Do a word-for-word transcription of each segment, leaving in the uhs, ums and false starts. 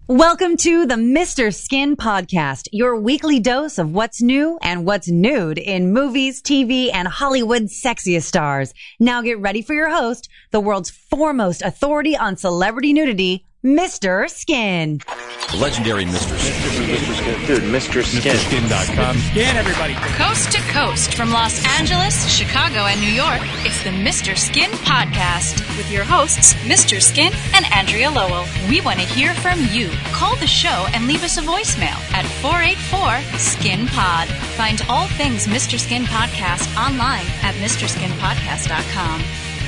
Welcome to the Mister Skin Podcast, your weekly dose of what's new and what's nude in movies, T V, and Hollywood's sexiest stars. Now get ready for your host, the world's foremost authority on celebrity nudity, Mister Skin. The legendary Mister Skin. Mister Skin. Dude, Mister Skin. Mister Skin dot com. Skin, everybody. Coast to coast from Los Angeles, Chicago, and New York, it's the Mister Skin Podcast with your hosts, Mister Skin and Andrea Lowell. We want to hear from you. Call the show and leave us a voicemail at four eight four, skin pod. Find all things Mister Skin Podcast online at Mister Skin Podcast dot com.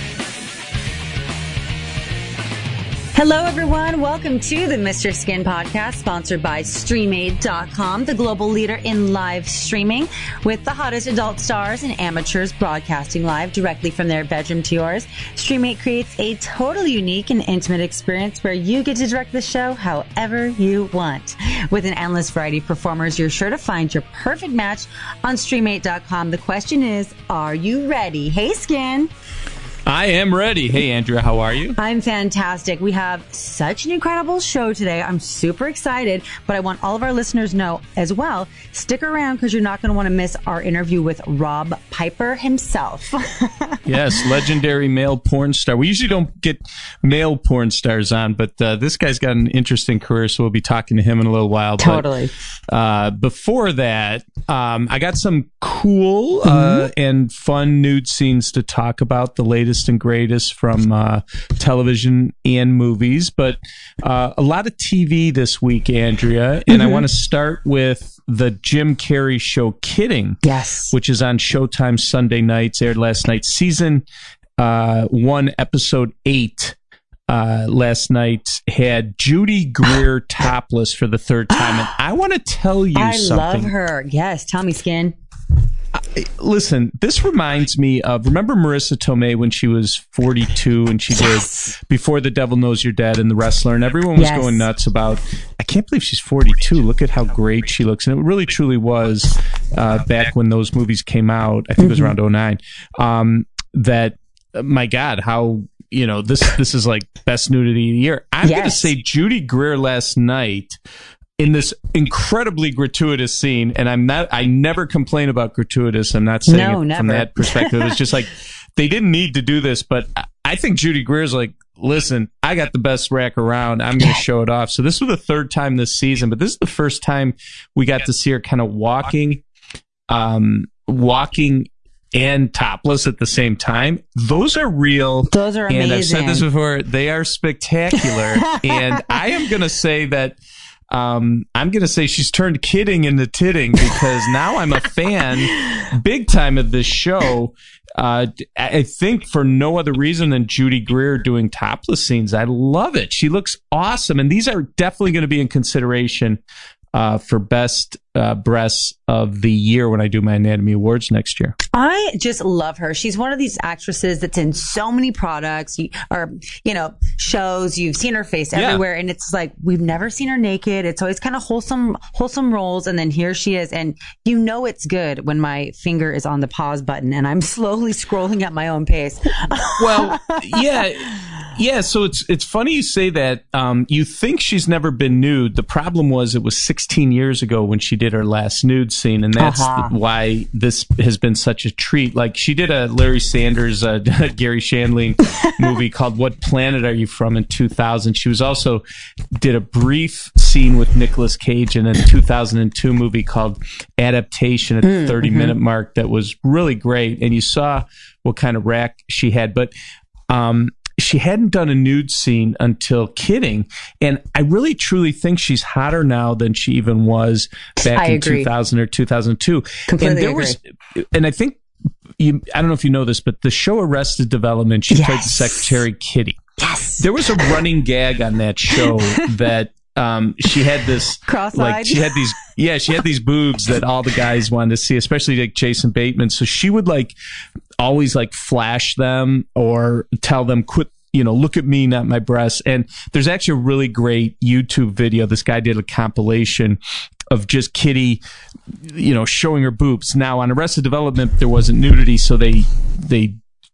Hello, everyone. Welcome to the Mister Skin Podcast, sponsored by Stream Aid dot com, the global leader in live streaming, with the hottest adult stars and amateurs broadcasting live directly from their bedroom to yours. Stream Aid creates a totally unique and intimate experience where you get to direct the show however you want. With an endless variety of performers, you're sure to find your perfect match on Stream Aid dot com. The question is, are you ready? Hey, Skin. I am ready. Hey, Andrea, how are you? I'm fantastic. We have such an incredible show today. I'm super excited, but I want all of our listeners to know as well, stick around because you're not going to want to miss our interview with Rob Piper himself. Yes, legendary male porn star. We usually don't get male porn stars on, but uh, this guy's got an interesting career, so we'll be talking to him in a little while. Totally. But, uh, before that, um, I got some cool uh, Mm-hmm. and fun nude scenes to talk about, the latest and greatest from uh, television and movies, but uh, a lot of T V this week, Andrea, and Mm-hmm. I want to start with the Jim Carrey show Kidding, Yes. which is on Showtime Sunday nights, aired last night. Season uh, one, episode eight, uh, last night had Judy Greer topless for the third time, and I want to tell you I something. love her. Yes. Tell me, Skin. Listen, this reminds me of, remember Marissa Tomei when she was forty-two and she Yes. did Before the Devil Knows You're Dead and The Wrestler, and everyone was Yes. going nuts about, I can't believe she's forty-two. Look at how great she looks. And it really truly was uh, back when those movies came out. I think it was around oh nine. Um, that, uh, my God, how, you know, this, this is like best nudity of the year. I'm going to Yes. say Judy Greer last night in this incredibly gratuitous scene, and I'm not, I never complain about gratuitous. I'm not saying No, it never. from that perspective. It's just like, they didn't need to do this, but I- I think Judy Greer's like, listen, I got the best rack around. I'm going to show it off. So this was the third time this season, but this is the first time we got to see her kind of walking, um, walking and topless at the same time. Those are real. Those are And I've said this amazing. before. They are spectacular. And I am going to say that Um, I'm going to say she's turned kidding into titting, because now I'm a fan big time of this show. Uh, I think for no other reason than Judy Greer doing topless scenes. I love it. She looks awesome. And these are definitely going to be in consideration uh, for best uh, breasts of the year when I do my Anatomy Awards next year. I just love her. She's one of these actresses that's in so many products you- or, you know, shows. You've seen her face Yeah. everywhere. And it's like, we've never seen her naked. It's always kind of wholesome, wholesome roles. And then here she is. And you know, it's good when my finger is on the pause button and I'm slowly scrolling at my own pace. Well, yeah, yeah. So it's it's funny you say that. Um, you think she's never been nude. The problem was it was sixteen years ago when she did her last nude scene, and that's Uh-huh. why this has been such a treat. Like, she did a Larry Sanders, uh, Gary Shandling movie called "What Planet Are You From" in two thousand. She was also did a brief scene with Nicolas Cage in a two thousand two movie called Adaptation at the thirty minute mark that was really great, and you saw what kind of rack she had, but um, she hadn't done a nude scene until Kidding, and I really truly think she's hotter now than she even was back I in agree. two thousand or two thousand two. Completely and there agree. was, and I think you, I don't know if you know this, but the show Arrested Development, she played the Yes. Secretary Kitty. Yes. There was a running gag on that show that um, she had this Cross-eyed. like she had these yeah she had these boobs that all the guys wanted to see, especially like Jason Bateman. So she would like always like flash them or tell them, quit, you know, look at me, not my breasts. And there's actually a really great YouTube video. This guy did a compilation of just Kitty, you know, showing her boobs. Now on Arrested Development, there wasn't nudity, so they they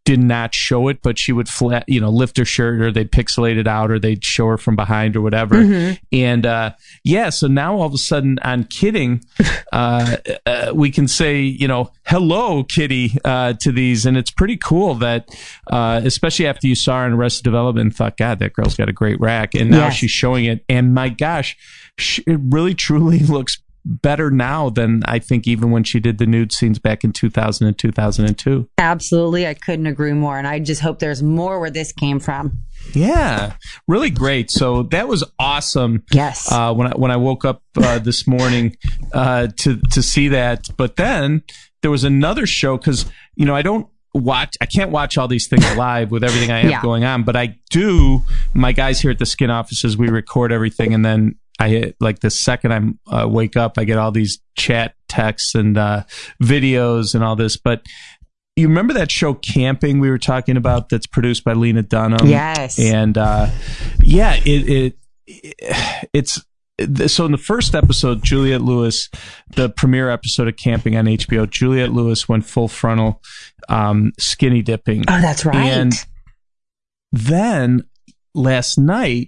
did not show it, but she would flat, you know, lift her shirt, or they'd pixelate it out, or they'd show her from behind or whatever. Mm-hmm. And uh, yeah, so now all of a sudden on Kidding, uh, uh, we can say, you know, hello, Kitty, uh, to these. And it's pretty cool that, uh, especially after you saw her in Arrested Development and thought, God, that girl's got a great rack. And now yes. she's showing it. And my gosh, she, it really, truly looks better now than I think even when she did the nude scenes back in two thousand and two thousand two. Absolutely. I couldn't agree more. And I just hope there's more where this came from. Yeah, really great. So that was awesome. Yes. Uh, when I when I woke up uh, this morning uh, to to see that, but then there was another show, because you know I don't watch, I can't watch all these things live with everything I have yeah. going on, but I do. My guys here at the Skin offices, we record everything, and then I hit, like the second I uh, wake up, I get all these chat texts and uh, videos and all this. But you remember that show Camping we were talking about that's produced by Lena Dunham? Yes. And uh, yeah, it, it it's so in the first episode, Juliette Lewis, the premiere episode of Camping on H B O, Juliette Lewis went full frontal um, skinny dipping. Oh, that's right. And then last night,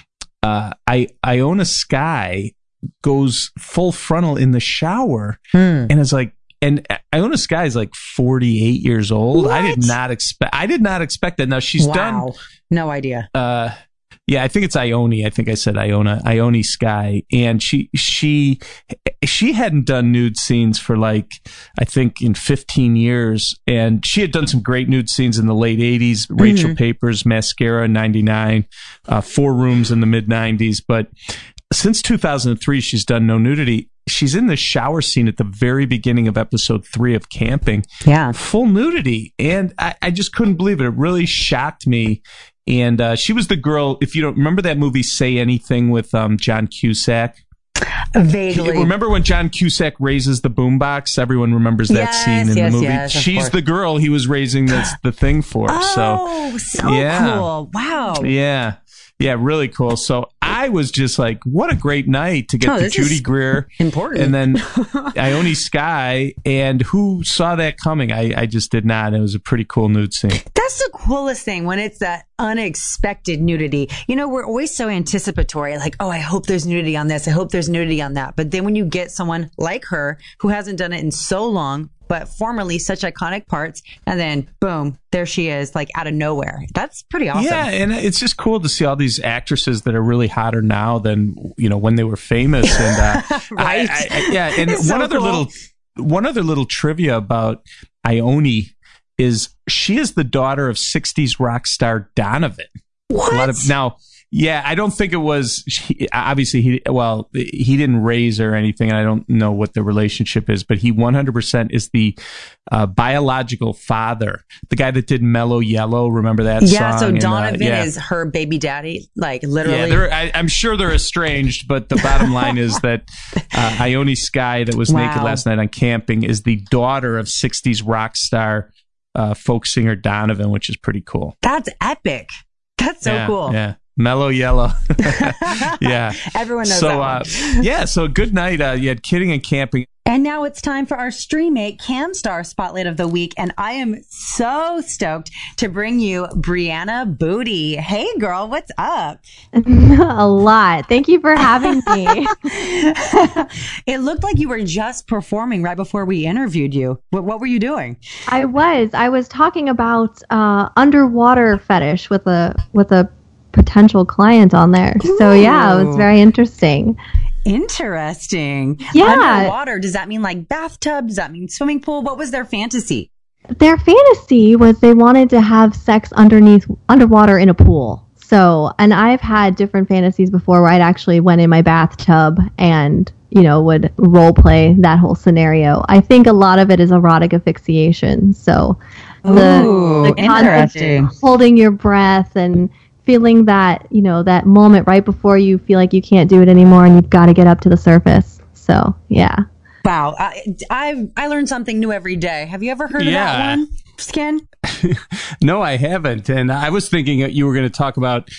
Uh, I Iona Sky goes full frontal in the shower, hmm. and is like, and Iona Sky is like forty-eight years old. What? I did not expect. I did not expect that. Now she's wow. done. No idea. Uh, yeah, I think it's Ione. I think I said Iona, Ione Sky, and she she she hadn't done nude scenes for like I think in fifteen years, and she had done some great nude scenes in the late eighties. Mm-hmm. Rachel Papers, Mascara in ninety-nine, uh, Four Rooms in the mid nineties, but since two thousand three, she's done no nudity. She's in the shower scene at the very beginning of episode three of Camping. Yeah, full nudity, and I, I just couldn't believe it. It really shocked me. And uh, she was the girl, if you don't remember that movie, Say Anything, with um, John Cusack? Vaguely. Remember when John Cusack raises the boombox? Everyone remembers that yes, scene in yes, the movie. Yes, She's the girl he was raising this, the thing for. Oh, so, so yeah. cool. Wow. Yeah. Yeah, really cool. So I was just like, what a great night to get oh, to Judy Greer. Important. And then Ione Sky. And who saw that coming? I, I just did not. It was a pretty cool nude scene. That's the coolest thing, when it's that unexpected nudity. You know, we're always so anticipatory, like, oh, I hope there's nudity on this. I hope there's nudity on that. But then when you get someone like her who hasn't done it in so long, but formerly such iconic parts, and then boom, there she is, like out of nowhere. That's pretty awesome. Yeah, and it's just cool to see all these actresses that are really hotter now than, you know, when they were famous. And uh, right, I, I, yeah. And it's one so other cool. little, one other little trivia about Ione is she is the daughter of sixties rock star Donovan. What? A lot of, now, yeah, I don't think it was, he, obviously, he, well, he didn't raise her or anything, and I don't know what the relationship is, but he one hundred percent is the uh, biological father, the guy that did Mellow Yellow. Remember that yeah, song? so Donovan and, uh, yeah. is her baby daddy, like literally. Yeah, they're, I, I'm sure they're estranged, but the bottom line is that uh, Ione Sky, that was wow. naked last night on Camping, is the daughter of sixties rock star uh, folk singer Donovan, which is pretty cool. That's epic. That's so yeah, cool. Yeah. Mellow Yellow. Yeah. Everyone knows so, that one. Uh, yeah, so good night. Uh, you had Kidding and Camping. And now it's time for our Streamate CamStar Spotlight of the Week. And I am so stoked to bring you Brianna Booty. Hey, girl, what's up? A lot. Thank you for having me. It looked like you were just performing right before we interviewed you. What, what were you doing? I was. I was talking about uh, underwater fetish with a with a potential client on there. Ooh. So, yeah, it was very interesting. Interesting. Yeah. Underwater, does that mean like bathtub? Does that mean swimming pool? What was their fantasy? Their fantasy was they wanted to have sex underneath, underwater in a pool. So, and I've had different fantasies before where I'd actually went in my bathtub and, you know, would role play that whole scenario. I think a lot of it is erotic asphyxiation. So the, Ooh, the concept interesting. of holding your breath and feeling that, you know, that moment right before you feel like you can't do it anymore and you've got to get up to the surface. So, yeah. Wow. I, I I learn something new every day. Have you ever heard of Yeah. that one, Skin? No, I haven't. And I was thinking that you were going to talk about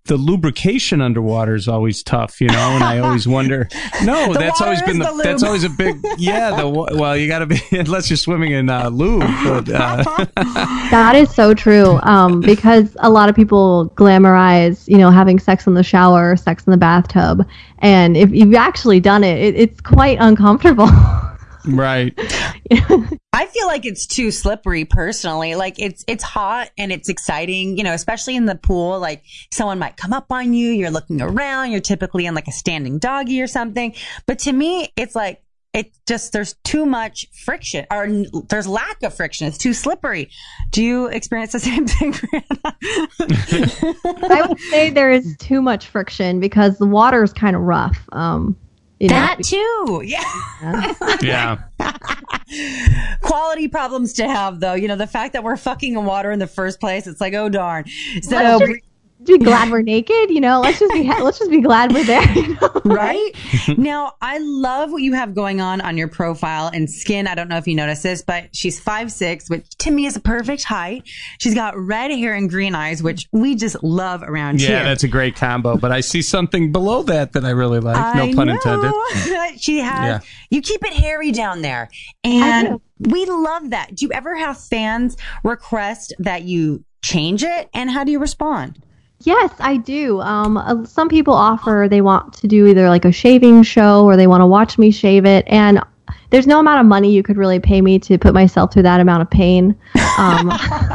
the lubrication underwater is always tough, you know, and I always wonder. No, The that's water always been is the, the that's lube. always a big yeah. The wa- well, you got to be unless you're swimming in uh, lube. But, uh, That is so true. Um, because a lot of people glamorize, you know, having sex in the shower or sex in the bathtub, and if you've actually done it, it it's quite uncomfortable. right. I feel like it's too slippery personally. Like it's it's hot and it's exciting, you know, especially in the pool. Like someone might come up on you, you're looking around, you're typically in like a standing doggy or something. But to me, it's like it just there's too much friction or n- there's lack of friction. It's too slippery. Do you experience the same thing, Brianna? I would say there is too much friction because the water is kind of rough. Um, you know, That too. Yeah. Yeah. Quality problems to have, though. You know, the fact that we're fucking in water in the first place, it's like, oh, darn. So, let's just be glad we're naked. You know, let's just be ha- let's just be glad we're there. You know? right? Now, I love what you have going on on your profile and skin. I don't know if you noticed this, but she's five six, which to me is a perfect height. She's got red hair and green eyes, which we just love around Yeah, here. that's a great combo. But I see something below that that I really like. No I pun know. intended. She has, Yeah. you keep it hairy down there. And we love that. Do you ever have fans request that you change it? And how do you respond? Yes, I do. Um, uh, some people offer they want to do either like a shaving show or they want to watch me shave it, and there's no amount of money you could really pay me to put myself through that amount of pain. Um,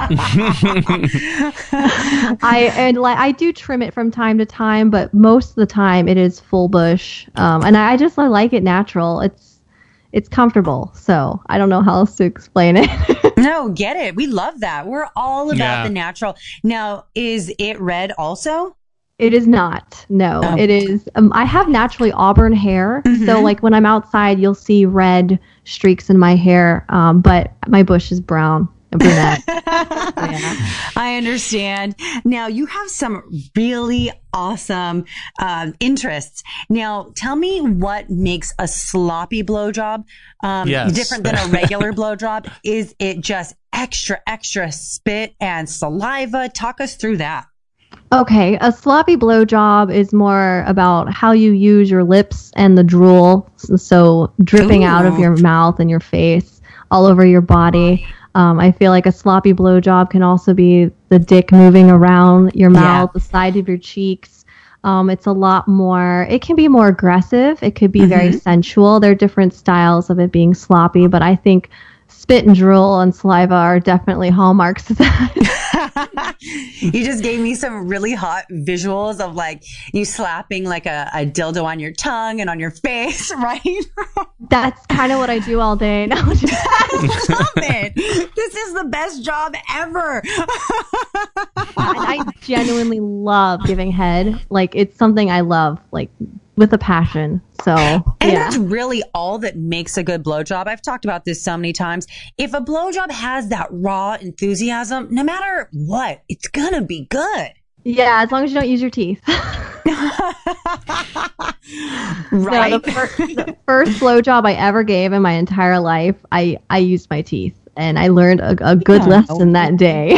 I and like I do trim it from time to time, but most of the time it is full bush, um, and I, I just I like it natural. It's it's comfortable, so I don't know how else to explain it. No, get it. We love that. We're all about Yeah. the natural. Now, is it red also? It is not. No, Oh. it is. Um, I have naturally auburn hair, Mhm. so like when I'm outside, you'll see red streaks in my hair. Um, but my bush is brown and brunette. I understand. Now, you have some really awesome um, interests. Now, tell me what makes a sloppy blowjob um, Yes. different than a regular blowjob. Is it just extra, extra spit and saliva? Talk us through that. Okay, a sloppy blowjob is more about how you use your lips and the drool, s- so dripping out of Ooh. your mouth and your face, all over your body. Um, I feel like a sloppy blowjob can also be the dick moving around your mouth, the side of your cheeks. Um, it's a lot more, it can be more aggressive. It could be very sensual. There are different styles of it being sloppy, but I think spit and drool and saliva are definitely hallmarks of that. You just gave me some really hot visuals of like you slapping like a, a dildo on your tongue and on your face, right? That's kind of what I do all day. No, just- I love it. This is the best job ever. and I genuinely love giving head. Like it's something I love, like with a passion. So And yeah, that's really all that makes a good blowjob. I've talked about this so many times. If a blowjob has that raw enthusiasm, no matter what, it's gonna be good. yeah. As long as you don't use your teeth. Right? No, the, fir- the first blowjob I ever gave in my entire life, I I used my teeth, and I learned a, a good Yeah. lesson that day.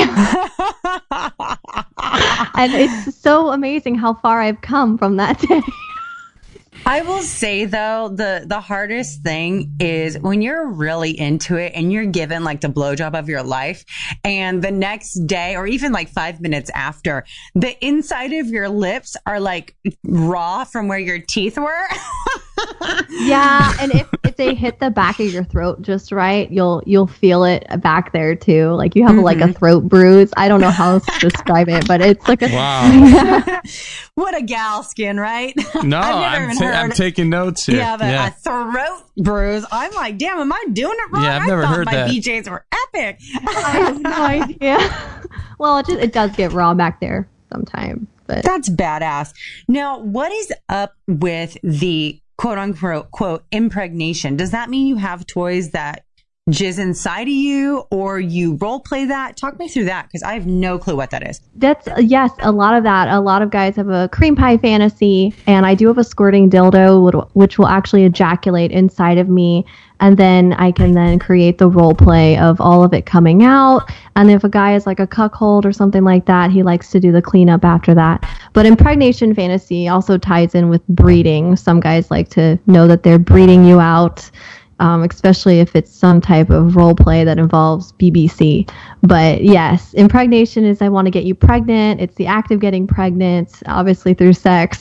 And it's so amazing how far I've come from that day. I will say though, the the hardest thing is when you're really into it and you're given like the blowjob of your life, and the next day or even like five minutes after, the inside of your lips are like raw from where your teeth were. Yeah, and if, if they hit the back of your throat just right, you'll you'll feel it back there too. Like you have like a throat bruise. I don't know how else to describe it, but it's like a Wow. What a gal skin, right? No, I've never I'm, even ta- heard. I'm taking notes here. You have a, yeah. a throat bruise. I'm like, damn, am I doing it wrong? Yeah, I've I never thought heard my that. B Js were epic. I have no idea. Well, it just it does get raw back there sometimes, but That's badass. Now, what is up with the quote unquote quote impregnation? Does that mean you have toys that jizz inside of you, or you role play that? Talk me through that, because I have no clue what that is. That's, yes, a lot of that. A lot of guys have a cream pie fantasy, and I do have a squirting dildo, which will actually ejaculate inside of me, and then I can then create the role play of all of it coming out. And if a guy is like a cuckold or something like that, he likes to do the cleanup after that. But impregnation fantasy also ties in with breeding. Some guys like to know that they're breeding you out. Um, especially if it's some type of role play that involves B B C. But yes, impregnation is I want to get you pregnant. It's the act of getting pregnant, obviously through sex.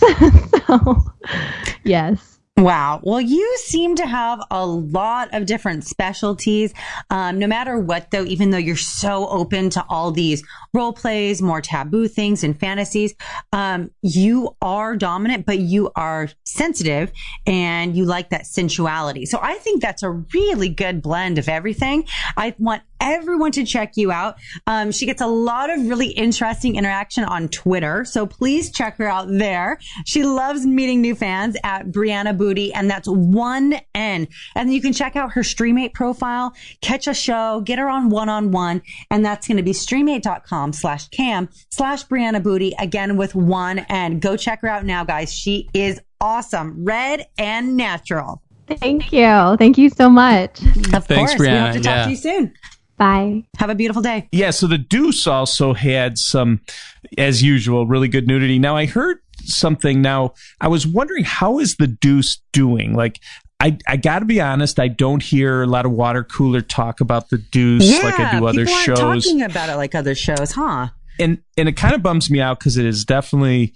So, yes. Wow. Well, you seem to have a lot of different specialties. Um, no matter what, though, even though you're so open to all these role plays, more taboo things and fantasies, um, you are dominant, but you are sensitive and you like that sensuality. So I think that's a really good blend of everything. I want everyone to check you out. Um, she gets a lot of really interesting interaction on Twitter, so please check her out there. She loves meeting new fans at Brianna Booty, and that's one N. And you can check out her Streamate profile, catch a show, get her on one-on-one, and that's going to be streamate.com slash cam slash Brianna Booty, again with one N. Go check her out now, guys. She is awesome. Red and natural. Thank you. Thank you so much. Of Thanks, course. Brianna. We hope to talk Yeah. to you soon. Bye. Have a beautiful day. Yeah, so the Deuce also had some, as usual, really good nudity. Now, I heard something. Now, I was wondering, how is the Deuce doing? Like, I, I got to be honest, I don't hear a lot of water cooler talk about the Deuce Yeah, like I do other people shows. aren't talking about it like other shows, huh? And and it kind of bums me out because it is definitely,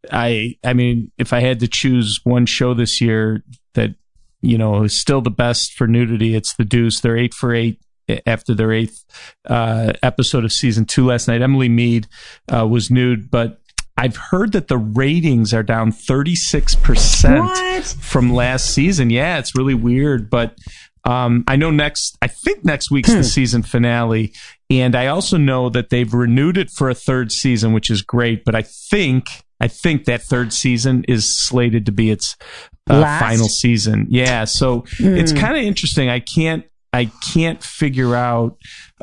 I I mean, if I had to choose one show this year that, you know, is still the best for nudity, it's the Deuce. They're eight for eight after their eighth uh, episode of season two last night. Emily Mead uh, was nude, but I've heard that the ratings are down thirty-six percent What? from last season. Yeah, it's really weird, but um, I know next, I think next week's Hmm. the season finale, and I also know that they've renewed it for a third season, which is great, but I think, I think that third season is slated to be its uh, Last? final season. Yeah, so it's kind of interesting. I can't, I can't figure out,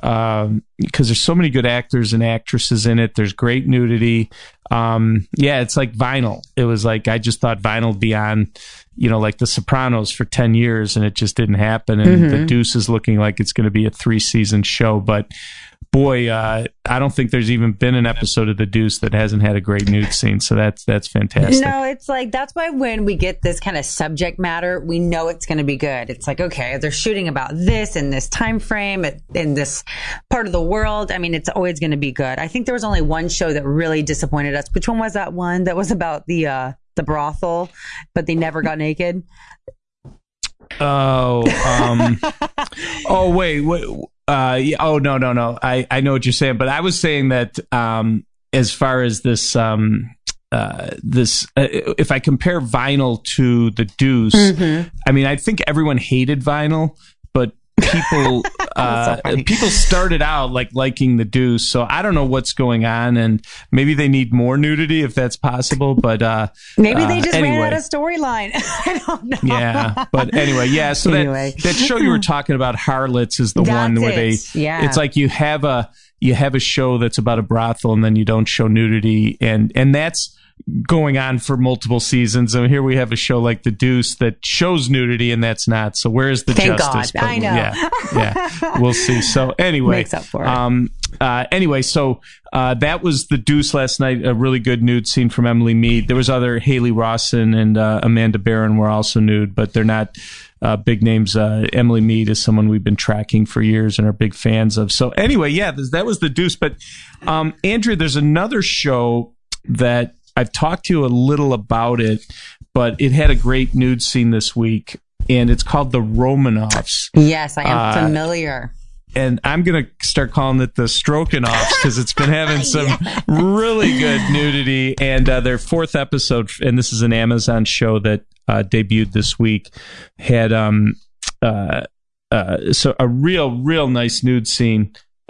um, because there's so many good actors and actresses in it. There's great nudity. Um, yeah, it's like Vinyl. It was like, I just thought Vinyl would be on, you know, like The Sopranos for ten years, and it just didn't happen. And Mm-hmm. The Deuce is looking like it's going to be a three season show, but boy, uh, I don't think there's even been an episode of The Deuce that hasn't had a great nude scene. So that's, that's fantastic. No, it's like, that's why when we get this kind of subject matter, we know it's going to be good. It's like, okay, they're shooting about this in this time frame in this part of the world. I mean, it's always going to be good. I think there was only one show that really disappointed us. Which one was that one that was about the, uh, the brothel, but they never got naked? Oh, um, oh, wait, wait, uh, yeah, oh, no, no, no. I, I know what you're saying, but I was saying that, um, as far as this, um, uh, this, uh, if I compare Vinyl to the Deuce, Mm-hmm. I mean, I think everyone hated Vinyl, but people, uh, so funny. people started out like liking the Deuce. So I don't know what's going on, and maybe they need more nudity if that's possible, but, uh, Maybe they uh, just anyway. ran out of storyline. I don't know. Yeah, but anyway, yeah. So Anyway. that that show you were talking about, Harlots, is the That's one where it. they. Yeah. It's like you have a you have a show that's about a brothel, and then you don't show nudity, and and that's going on for multiple seasons. And here we have a show like The Deuce that shows nudity, and that's not. So where's the Thank justice? God. I know. Yeah, yeah. We'll see. So anyway, Makes up for it. Um, uh, anyway, so uh, that was The Deuce last night. A really good nude scene from Emily Mead. There was other Haley Rawson and uh, Amanda Barron were also nude, but they're not uh, big names. Uh, Emily Mead is someone we've been tracking for years and are big fans of. So anyway, yeah, that was The Deuce. But um, Andrea, there's another show that I've talked to you a little about it, but it had a great nude scene this week, and it's called The Romanoffs. Yes, I am Uh, familiar. And I'm going to start calling it the Strokanoffs because it's been having some really good nudity. And uh, their fourth episode, and this is an Amazon show that uh, debuted this week, had um uh, uh so a real, real nice nude scene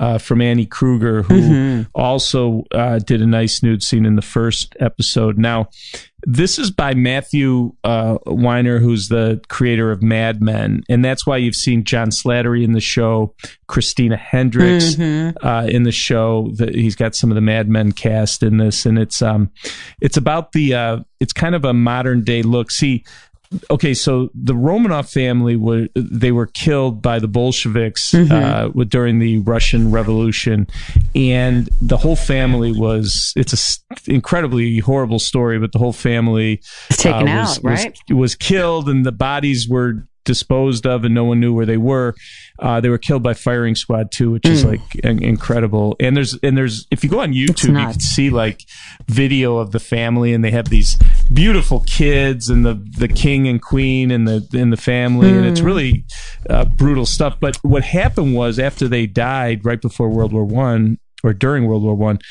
uh, from Annie Kruger, who mm-hmm. also uh, did a nice nude scene in the first episode. Now, this is by Matthew uh, Weiner, who's the creator of Mad Men, and that's why you've seen John Slattery in the show, Christina Hendricks mm-hmm. uh, in the show. The, he's got some of the Mad Men cast in this, and it's um, it's about the uh, it's kind of a modern day look. See. Okay, so the Romanov family were they were killed by the Bolsheviks mm-hmm. uh, during the Russian Revolution, and the whole family was. It's an incredibly horrible story, but the whole family taken uh, was, out, right? Was, was killed, and the bodies were disposed of, and no one knew where they were. Uh, they were killed by firing squad two, which mm. is like in- incredible. And there's and there's if you go on YouTube, you can see like video of the family, and they have these beautiful kids and the the king and queen and the in the family, mm. and it's really uh, brutal stuff. But what happened was after they died, right before World War One or during World War One,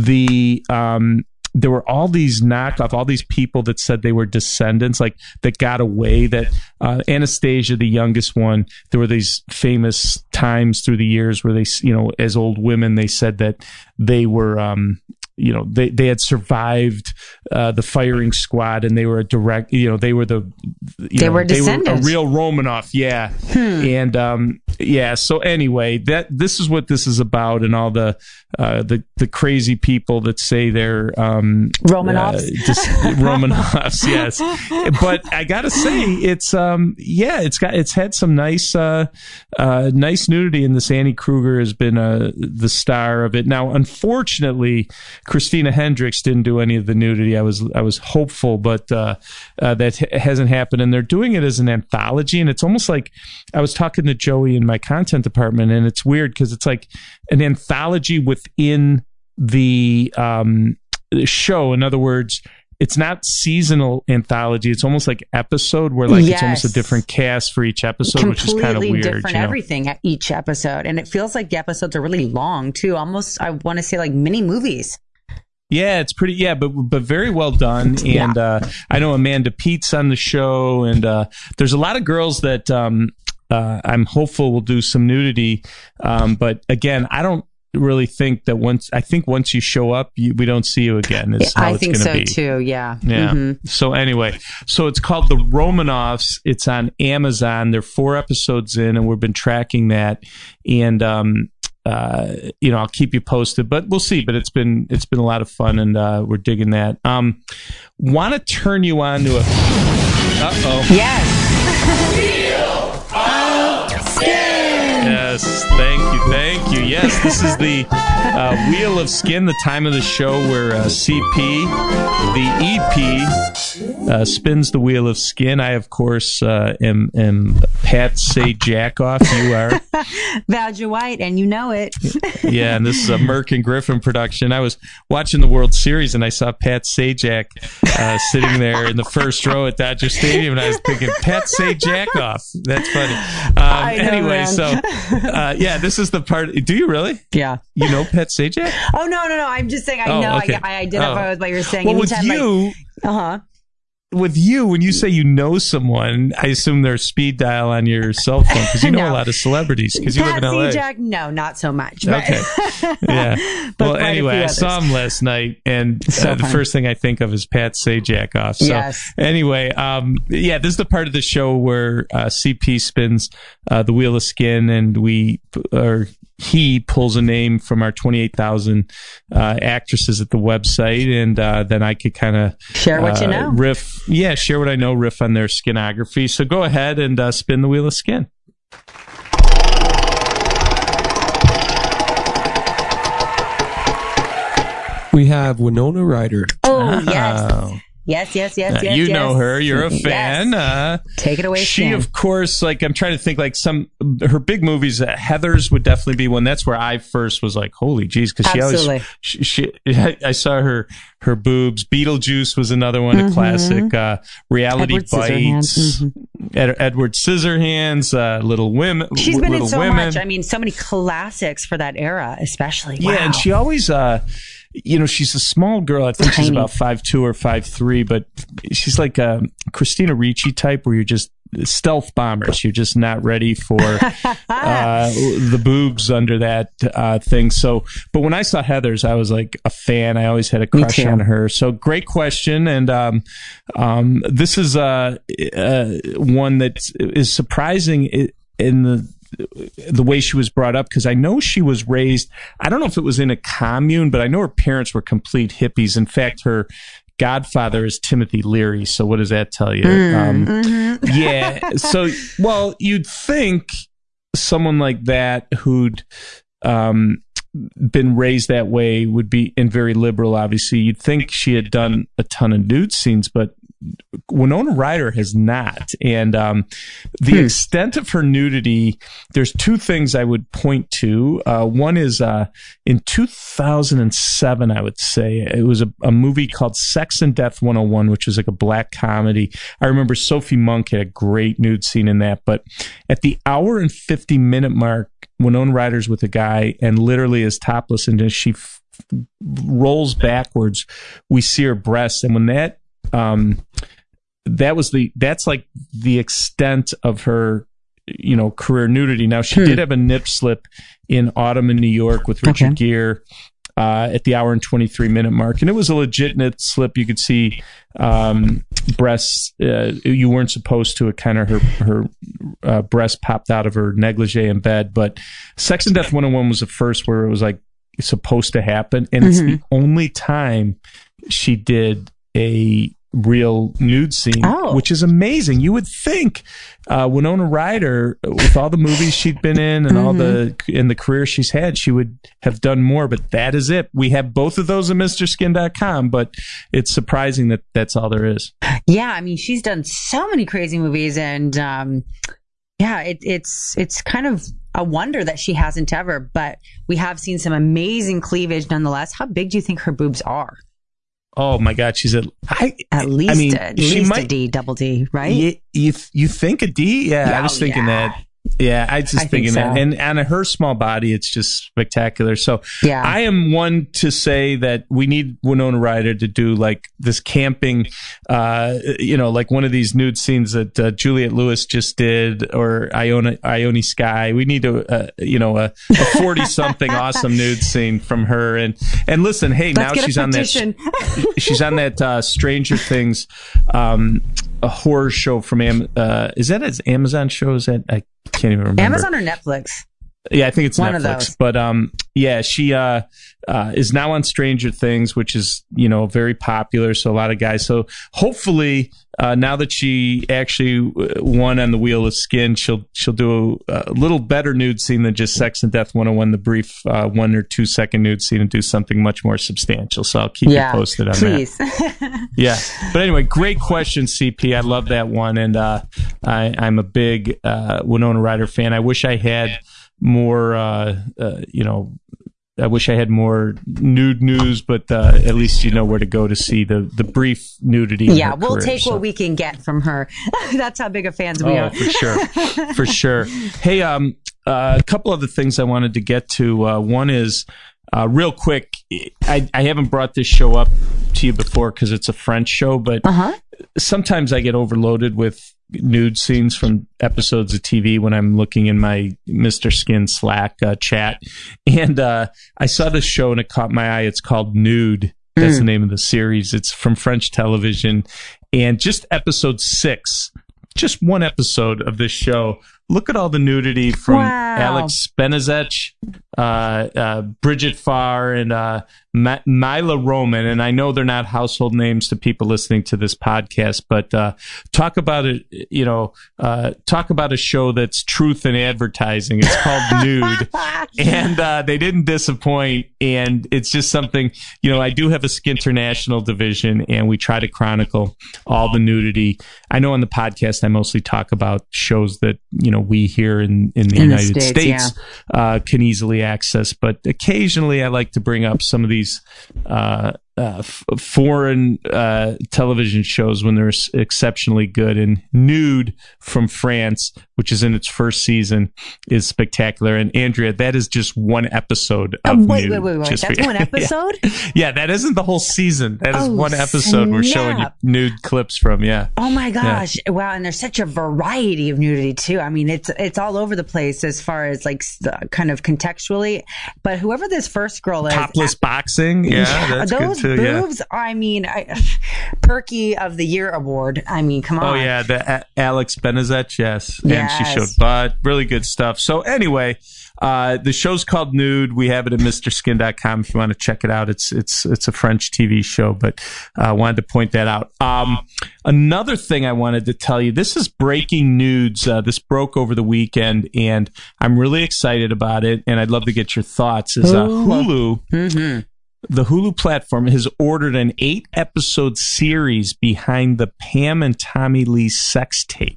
the um, there were all these knockoff, all these people that said they were descendants, like that got away. That uh, Anastasia, the youngest one, there were these famous times through the years where they, you know, as old women, they said that they were, um, you know, they, they had survived uh, the firing squad, and they were a direct, you know, they were the, you they know, were they descendants. were a real Romanov, yeah, hmm. and um, yeah. So anyway, that this is what this is about, and all the uh, the the crazy people that say they're um, Romanovs, uh, just Romanovs, yes. But I gotta say, it's um, yeah, it's got it's had some nice uh, uh, nice nudity, and this Annie Kruger has been uh, the star of it. Now, unfortunately, Christina Hendricks didn't do any of the nudity. I was I was hopeful, but uh, uh, that h- hasn't happened. And they're doing it as an anthology, and it's almost like I was talking to Joey in my content department, and it's weird because it's like an anthology within the um, show. In other words, it's not seasonal anthology. It's almost like episode where like yes. it's almost a different cast for each episode, Completely which is kind of weird. different you know? everything at each episode. And it feels like the episodes are really long too. Almost, I want to say like mini movies. Yeah, it's pretty, yeah, but but very well done. And yeah. uh, I know Amanda Pete's on the show, and uh, there's a lot of girls that um, uh, I'm hopeful will do some nudity. Um, but again, I don't really think that once I think once you show up, you, we don't see you again. Is how I it's think so be. too. Yeah. Yeah. Mm-hmm. So anyway, so it's called The Romanovs. It's on Amazon. They're four episodes in, and we've been tracking that. And um, uh, you know, I'll keep you posted. But we'll see. But it's been it's been a lot of fun, and uh, we're digging that. Um, want to turn you on to a. Uh oh. Yes. Yes, thank you, thank you. Yes, this is the uh, Wheel of Skin, the time of the show where uh, C P, the E P, uh, spins the Wheel of Skin. I, of course, uh, am, am Pat Say Jackoff. You are Voucher White, and you know it. Yeah, and this is a Merck and Griffin production. I was watching the World Series, and I saw Pat Sajak uh, sitting there in the first row at Dodger Stadium, and I was thinking, Pat Say Jackoff. That's funny. Um, anyway, know, so uh, yeah, this is the part. Do you really? Yeah. You know Pat Sajak? Oh no, no, no. I'm just saying. I oh, know. okay. I, I identify oh. with what you're saying. Well, with Anytime, you, like, uh huh. With you, when you say you know someone, I assume there's speed dial on your cell phone because you know no. a lot of celebrities because you Pat live in L A. Jack, no, not so much. But okay. Yeah. Well, anyway, I saw him last night, and so uh, the first thing I think of is Pat Sajak off. So yes. Anyway, um, yeah, this is the part of the show where uh, C P spins uh, the Wheel of Skin, and we or he pulls a name from our twenty-eight thousand uh, actresses at the website, and uh, then I could kind of share what uh, you know. Riff, yeah, share what I know. Riff on their skinography. So go ahead and uh, spin the Wheel of Skin. We have Winona Ryder. Oh, yes. Yes, yes, yes, uh, yes. You yes. know her. You're a fan. Yes. Uh, Take it away, She, Stan. of course, like, I'm trying to think, like, some, her big movies, uh, Heathers would definitely be one. That's where I first was like, holy geez, because she always, she, she, I saw her, her boobs. Beetlejuice was another one, mm-hmm. a classic. Uh, Reality Edward Bites. Mm-hmm. Ed, Edward Scissorhands, uh, Little Women. She's been Little in so Women. much. I mean, so many classics for that era, especially. Yeah, wow. and she always, uh, you know, she's a small girl. I think Tiny. she's about five two or five three, but she's like a Christina Ricci type where you're just stealth bombers. You're just not ready for uh, the boobs under that uh, thing. So, but when I saw Heathers, I was like a fan. I always had a crush on her. So great question. And um, um, this is uh, uh, one that is surprising in the the way she was brought up, because I know she was raised, I don't know if it was in a commune, but I know her parents were complete hippies. In fact, her godfather is Timothy Leary. So what does that tell you? Mm, um, mm-hmm. Yeah. So, well, you'd think someone like that who'd um, been raised that way would be, and very liberal, obviously, you'd think she had done a ton of nude scenes, but Winona Ryder has not. And um, the hmm. extent of her nudity, there's two things I would point to. Uh, one is uh, in two thousand seven, I would say, it was a, a movie called Sex and Death one oh one, which was like a black comedy. I remember Sophie Monk had a great nude scene in that. But at the hour and fifty minute mark, Winona Ryder's with a guy and literally is topless. And as she f- rolls backwards, we see her breasts. And when that Um, that was the, that's like the extent of her, you know, career nudity. Now, she hmm. did have a nip slip in Autumn in New York with Richard okay. Gere uh, at the hour and twenty-three minute mark. And it was a legit nip slip. You could see um, breasts. Uh, you weren't supposed to. It kind of, her, her uh, breast popped out of her negligee in bed. But Sex and Death one oh one was the first where it was like supposed to happen. And mm-hmm. it's the only time she did a real nude scene, oh. which is amazing. You would think uh, Winona Ryder, with all the movies she'd been in and mm-hmm. all the in the career she's had, she would have done more. But that is it. We have both of those at Mister Skin dot com, but it's surprising that that's all there is. Yeah, I mean, she's done so many crazy movies, and um, yeah, it, it's it's kind of a wonder that she hasn't ever. But we have seen some amazing cleavage nonetheless. How big do you think her boobs are? Oh my God, she's a I, at least I mean, at least might, a D, double D, right? You you, you think a D? Yeah, yeah I was thinking yeah. that. Yeah, I was just I thinking think so. that. And and her small body, it's just spectacular. So yeah. I am one to say that we need Winona Ryder to do like this camping, uh, you know, like one of these nude scenes that uh, Juliette Lewis just did, or Ione, Ione Skye. We need a, uh, you know, a forty-something awesome nude scene from her. And and listen, hey, Let's now she's on that. She's on that uh, Stranger Things, um, a horror show from Am- uh, is that an Amazon show? Is that I can't even remember. Amazon or Netflix? Yeah, I think it's One Netflix. Of those. But um, yeah, she uh, uh, is now on Stranger Things, which is, you know, very popular. So a lot of guys. So hopefully, uh, now that she actually won on the Wheel of Skin, she'll she'll do a, a little better nude scene than just Sex and Death one oh one, the brief uh, one or two second nude scene, and do something much more substantial. So I'll keep yeah, you posted on please. that. Yeah. But anyway, great question, C P. I love that one. And uh, I, I'm a big uh, Winona Ryder fan. I wish I had more, uh, uh, you know, I wish I had more nude news, but uh, at least you know where to go to see the, the brief nudity. Yeah, we'll career, take so. what we can get from her. That's how big of fans we oh, are. for sure, for sure. Hey, um, uh, a couple other things I wanted to get to. Uh, one is uh, real quick. I, I haven't brought this show up to you before because it's a French show, but uh-huh. sometimes I get overloaded with nude scenes from episodes of T V when I'm looking in my Mister Skin Slack uh, chat. And uh, I saw this show and it caught my eye. It's called Nude. That's mm. the name of the series. It's from French television. And just episode six, just one episode of this show. Look at all the nudity from wow. Alex Benazet, uh, uh, Bridget Farr, and uh, Ma- Mila Roman. And I know they're not household names to people listening to this podcast, but uh, talk about it. You know, uh, talk about a show that's truth in advertising. It's called Nude, and uh, they didn't disappoint. And it's just something. You know, I do have a Skin International division, and we try to chronicle all the nudity. I know on the podcast I mostly talk about shows that you know. we here in, in the in United the States, States yeah. uh, can easily access. But occasionally I like to bring up some of these uh, uh, f- foreign uh, television shows when they're s- exceptionally good. And Nude from France, which is in its first season, is spectacular. And Andrea, that is just one episode of Oh, wait, Nude. wait, wait, wait. Just That's for- one episode? yeah. yeah, that isn't the whole season. That is Oh, one episode we're showing you snap. nude clips from. Yeah. Oh my gosh. Wow. And there's such a variety of nudity too. I mean, it's, it's all over the place as far as like s- kind of contextually, but whoever this first girl is. Topless boxing. Yeah, that's those good too. Yeah. boobs, I mean, I, Perky of the Year award. I mean, come on. Oh yeah, the a- Alex Benazet, yes, and Yes. she showed butt, really good stuff. So anyway, uh, the show's called Nude. We have it at Mister Skin dot com if you want to check it out. It's it's it's a French T V show, but I uh, wanted to point that out. Um, another thing I wanted to tell you: this is breaking news. Uh, this broke over the weekend, and I'm really excited about it. And I'd love to get your thoughts. Is uh, Hulu? Mm-hmm. The Hulu platform has ordered an eight-episode series behind the Pam and Tommy Lee sex tape.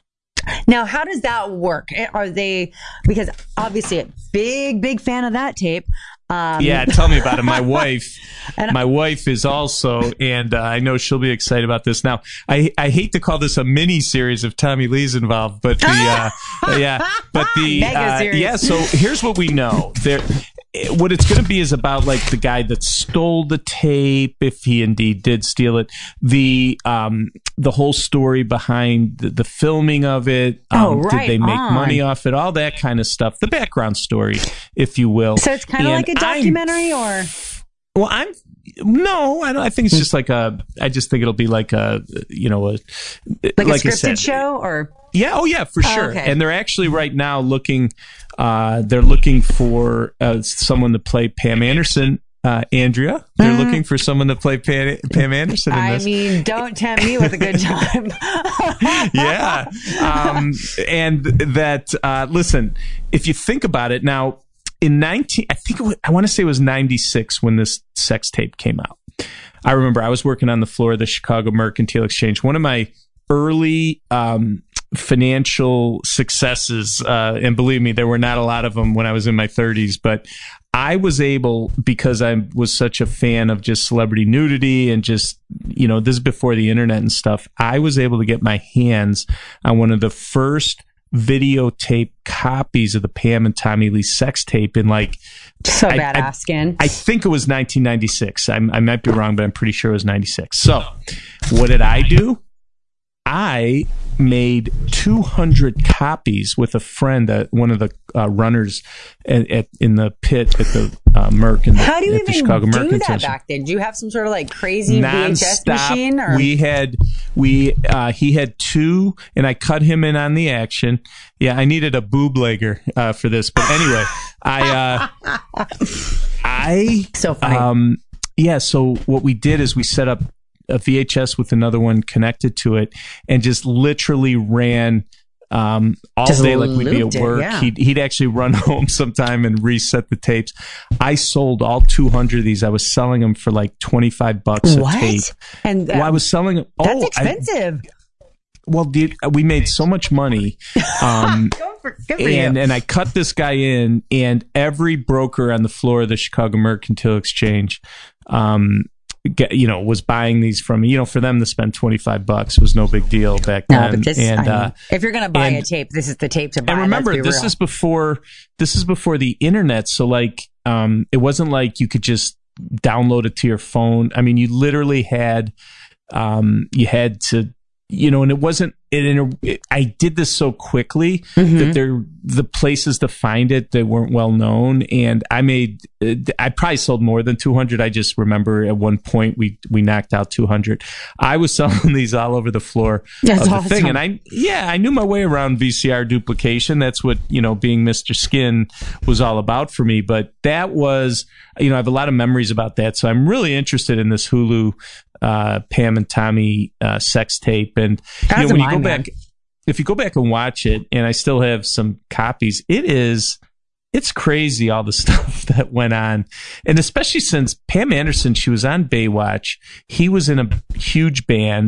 Now, how does that work? Are they, because obviously a big, big fan of that tape. Um, Yeah, tell me about it. My wife, And- my wife is also, and uh, I know she'll be excited about this. Now, I I hate to call this a mini series if Tommy Lee's involved, but the uh, yeah, but the Mega uh, series. yeah. So here's what we know. There, what it's going to be is about like the guy that stole the tape, if he indeed did steal it. The um the whole story behind the, the filming of it. Um, Oh, right Did they make on. money off it? All that kind of stuff. The background story, if you will. So it's kind of And like a I'm documentary, or well, I'm no, I don't. I think it's just like a. I just think it'll be like a, you know, a like, like a I scripted said, show, or Yeah, oh yeah, for Oh, sure. okay. And they're actually right now looking. Uh, they're looking for uh, someone to play Pam Anderson. Uh, Andrea, they're looking for someone to play Pam, Pam Anderson in I this. mean, don't tempt me with a good time. yeah. Um, and that, uh, listen, if you think about it now, in nineteen, I think it was, I want to say it was ninety-six when this sex tape came out. I remember I was working on the floor of the Chicago Mercantile Exchange. One of my early, um, financial successes, uh, and believe me, there were not a lot of them when I was in my thirties, but I was able, because I was such a fan of just celebrity nudity and just, you know, this is before the internet and stuff, I was able to get my hands on one of the first videotape copies of the Pam and Tommy Lee sex tape in like, So I- badass I- skin. I think it was nineteen ninety-six. I, I might be wrong, but I'm pretty sure it was ninety-six. So what did I do? I made two hundred copies with a friend, uh, one of the uh, runners at, at, in the pit at the uh, Merc. In the, How do you at the even Chicago do Mercantile that Exchange. back then? Do you have some sort of like crazy V H S Nonstop. machine? Or? We had we uh, he had two, and I cut him in on the action. Yeah, I needed a bootlegger uh, for this, but anyway, I uh, I So funny. um yeah. So what we did is we set up a V H S with another one connected to it, and just literally ran um, all Just day like we'd be looped at it, work. yeah. He'd, he'd actually run home sometime and reset the tapes. I sold all two hundred of these. I was selling them for like twenty-five bucks a What? tape. And uh, Well, I was selling them. that's oh, I- expensive. well, dude, we made so much money. Um, Go for, good for and you. and I cut this guy in, and every broker on the floor of the Chicago Mercantile Exchange, um, get, you know, was buying these from me. You know, for them to spend twenty-five bucks was no big deal back No, then. but this, and I mean, uh, if you're going to buy and- a tape, this is the tape to buy. and remember, let's be this real. is before this is before the internet. So like, um, it wasn't like you could just download it to your phone. I mean, you literally had, um, you had to. You know, and it wasn't. It, it, I did this so quickly Mm-hmm. that there, the places to find it, they weren't well known, and I made. I probably sold more than two hundred. I just remember at one point we we knocked out two hundred. I was selling these all over the floor That's of the awesome. thing, and I yeah, I knew my way around V C R duplication. That's what, you know, being Mister Skin was all about for me. But that was, you know, I have a lot of memories about that. So I'm really interested in this Hulu uh, Pam and Tommy uh, sex tape. And you As know, when am you go I, man. back, if you go back and watch it, and I still have some copies, it is, it's crazy all the stuff that went on. And especially since Pam Anderson, she was on Baywatch. He was in a huge band.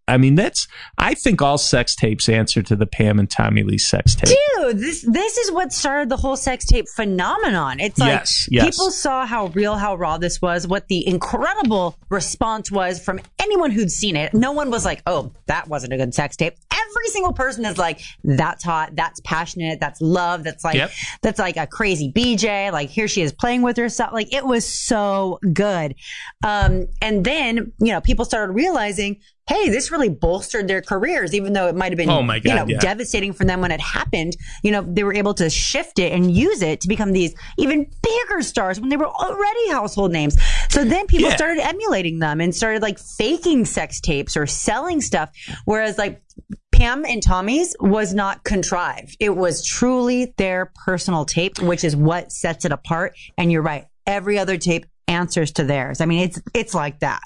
I mean, that's, I think all sex tapes answer to the Pam and Tommy Lee sex tape. Dude, this this is what started the whole sex tape phenomenon. It's like yes, yes. people saw how real, how raw this was, what the incredible response was from anyone who'd seen it. No one was like, oh, that wasn't a good sex tape. Every single person is like, that's hot, that's passionate, that's love, that's like, yep. that's like a crazy B J. Like, here she is playing with herself. Like, it was so good. Um, and then, you know, people started realizing, hey, this really bolstered their careers, even though it might have been, oh my God, you know, yeah. devastating for them when it happened. You know, they were able to shift it and use it to become these even bigger stars when they were already household names. So then people yeah. started emulating them and started like faking sex tapes or selling stuff. Whereas like Pam and Tommy's was not contrived. It was truly their personal tape, which is what sets it apart. And you're right. Every other tape answers to theirs. I mean, it's, it's like that.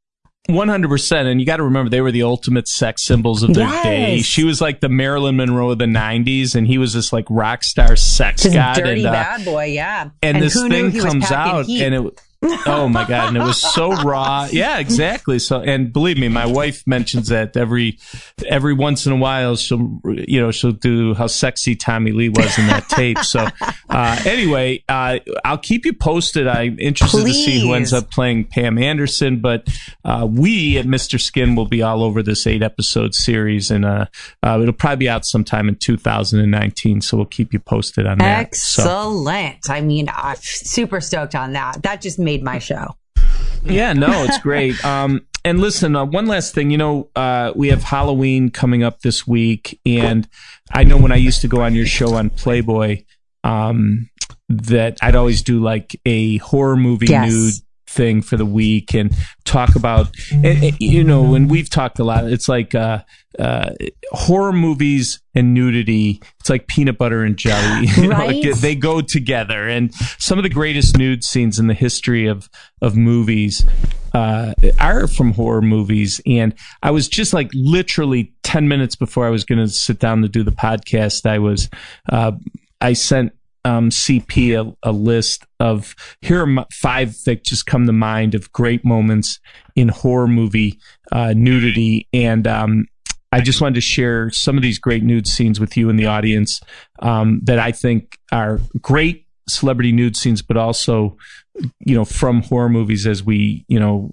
one hundred percent. And you got to remember, they were the ultimate sex symbols of their yes. day. She was like the Marilyn Monroe of the nineties, and he was this like rock star sex Just god. dirty and, uh, bad boy, yeah. And, and this thing comes out, heat? and it, oh my God, and it was so raw. Yeah, exactly. So, and believe me, my wife mentions that every every once in a while. She'll, you know, she'll do how sexy Tommy Lee was in that tape. So, uh, anyway, uh, I'll keep you posted. I'm interested Please. to see who ends up playing Pam Anderson. But uh, we at Mister Skin will be all over this eight episode series, and uh, uh, it'll probably be out sometime in two thousand nineteen. So we'll keep you posted on that. Excellent. So. I mean, I'm super stoked on that. That just made my show. Yeah, no, it's great. Um, and listen, uh, one last thing, you know, uh, we have Halloween coming up this week, and I know when I used to go on your show on Playboy, um, that I'd always do like a horror movie yes. nude thing for the week and talk about, and, and, you know, and we've talked a lot. It's like uh, uh, horror movies and nudity. It's like peanut butter and jelly. You know, right? like, they go together. And some of the greatest nude scenes in the history of of movies uh, are from horror movies. And I was just like literally ten minutes before I was going to sit down to do the podcast, I was uh, I sent. Um, C P a, a list of, here are my five that just come to mind of great moments in horror movie uh, nudity. And um, I just wanted to share some of these great nude scenes with you in the audience um, that I think are great celebrity nude scenes, but also, you know, from horror movies as we, you know,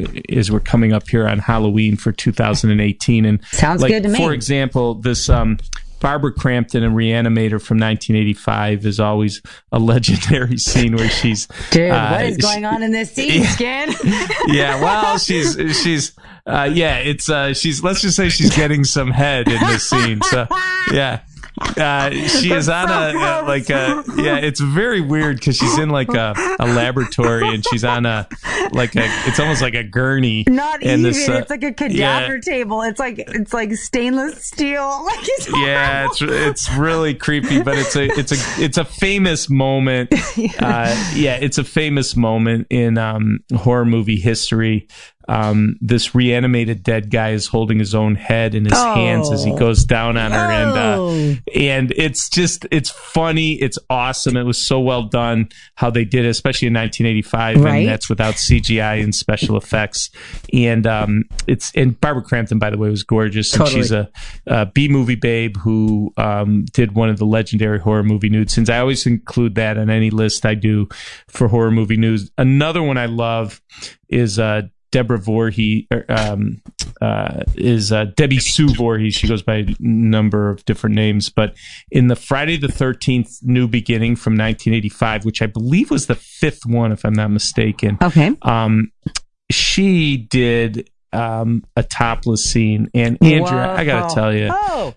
as we're coming up here on Halloween for two thousand eighteen. And sounds like, good to me. For example, this um, Barbara Crampton in Reanimator from nineteen eighty-five is always a legendary scene where she's dude. Uh, what is going she, on in this scene, Skin? Yeah, well, she's she's uh, yeah, it's uh, she's let's just say she's getting some head in this scene. So yeah. Uh, she is on a, uh, like a, yeah, it's very weird because she's in like a, a laboratory and she's on a, like a, it's almost like a gurney. Not even, this, uh, it's like a cadaver yeah. table. It's like, it's like stainless steel. Like it's yeah, it's, it's really creepy, but it's a, it's a, it's a famous moment. Uh, yeah, it's a famous moment in, um, horror movie history. Um, this reanimated dead guy is holding his own head in his oh. hands as he goes down on her. And, uh, and it's just, it's funny. It's awesome. It was so well done how they did it, especially in nineteen eighty-five. Right? And that's without C G I and special effects. And, um, it's, and Barbara Crampton, by the way, was gorgeous. Totally. And she's a, a B movie babe who, um, did one of the legendary horror movie nude scenes. I always include that on any list I do for horror movie news. Another one I love is, uh, Deborah Voorhees, um, uh, is uh, Debbie Sue Voorhees. She goes by a number of different names. But in the Friday the thirteenth New Beginning from nineteen eighty-five, which I believe was the fifth one, if I'm not mistaken. Okay. Um, she did um, a topless scene. And Andrea, Whoa. I got to tell you. Oh.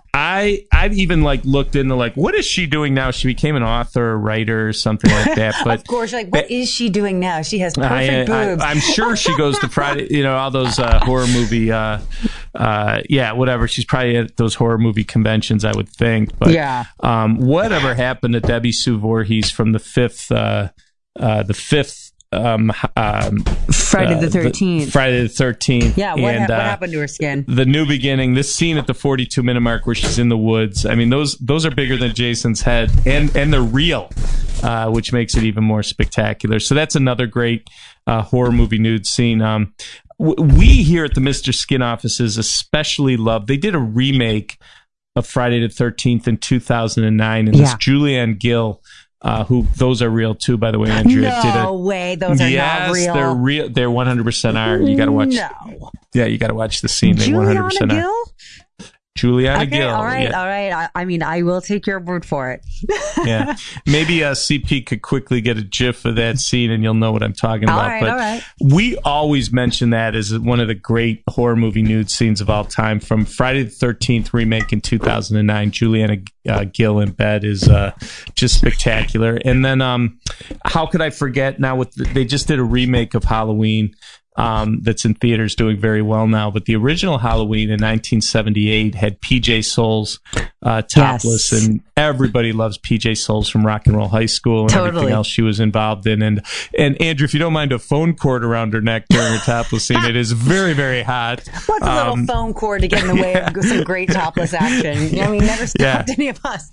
I I've even like looked into like, what is she doing now? She became an author or writer or something like that. But of course, like, what is she doing now? She has perfect I, boobs. I, I'm sure she goes to Friday, you know, all those uh, horror movie, uh, uh, yeah, whatever. She's probably at those horror movie conventions, I would think. But yeah, um, whatever happened to Debbie Sue Voorhees from the fifth, uh, uh, the fifth. Um, um, Friday the thirteenth. Uh, Friday the thirteenth. Yeah, what, and, ha- uh, what happened to her skin? The New Beginning. This scene at the forty-two minute mark where she's in the woods. I mean, those those are bigger than Jason's head, and and they're real, uh, which makes it even more spectacular. So that's another great uh, horror movie nude scene. Um, w- we here at the Mister Skin offices especially love, they did a remake of Friday the thirteenth in two thousand nine, and Yeah. this Julianne Gill, uh, who, those are real too, by the way, Andrea. No did a, way, those are yes, not real. they're real. They're one hundred percent are. You got to watch. No. Yeah, you got to watch the scene. They one hundred percent Juliana are. Gill? Juliana Okay, Gill. all right, yeah. all right. I, I mean, I will take your word for it. yeah. Maybe uh, C P could quickly get a GIF of that scene and you'll know what I'm talking All about. right, but all right. we always mention that as one of the great horror movie nude scenes of all time. From Friday the thirteenth remake in two thousand nine, Juliana uh, Gill in bed is uh, just spectacular. And then um, how could I forget now, with the, they just did a remake of Halloween. Um, that's in theaters doing very well now. But the original Halloween in nineteen seventy-eight had P J Souls uh, topless, Yes. and everybody loves P J Souls from Rock and Roll High School and Totally. everything else she was involved in. And and Andrew, if you don't mind a phone cord around her neck during her topless scene, it is very, very hot. What's a little Um, phone cord to get in the way yeah. of some great topless action? I mean, never stopped Yeah. any of us.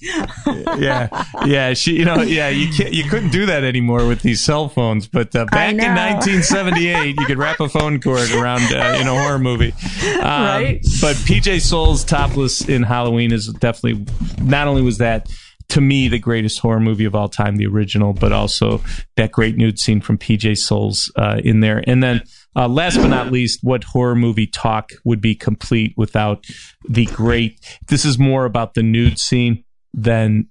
yeah, yeah, she, you know, yeah, you can't, you couldn't do that anymore with these cell phones. But uh, back in know. nineteen seventy-eight, you could wrap a phone cord around uh, in a horror movie. Um, Right. But P J Souls topless in Halloween is definitely, not only was that to me the greatest horror movie of all time, the original, but also that great nude scene from P J Souls uh, in there. And then uh, last but not least, what horror movie talk would be complete without the great, this is more about the nude scene than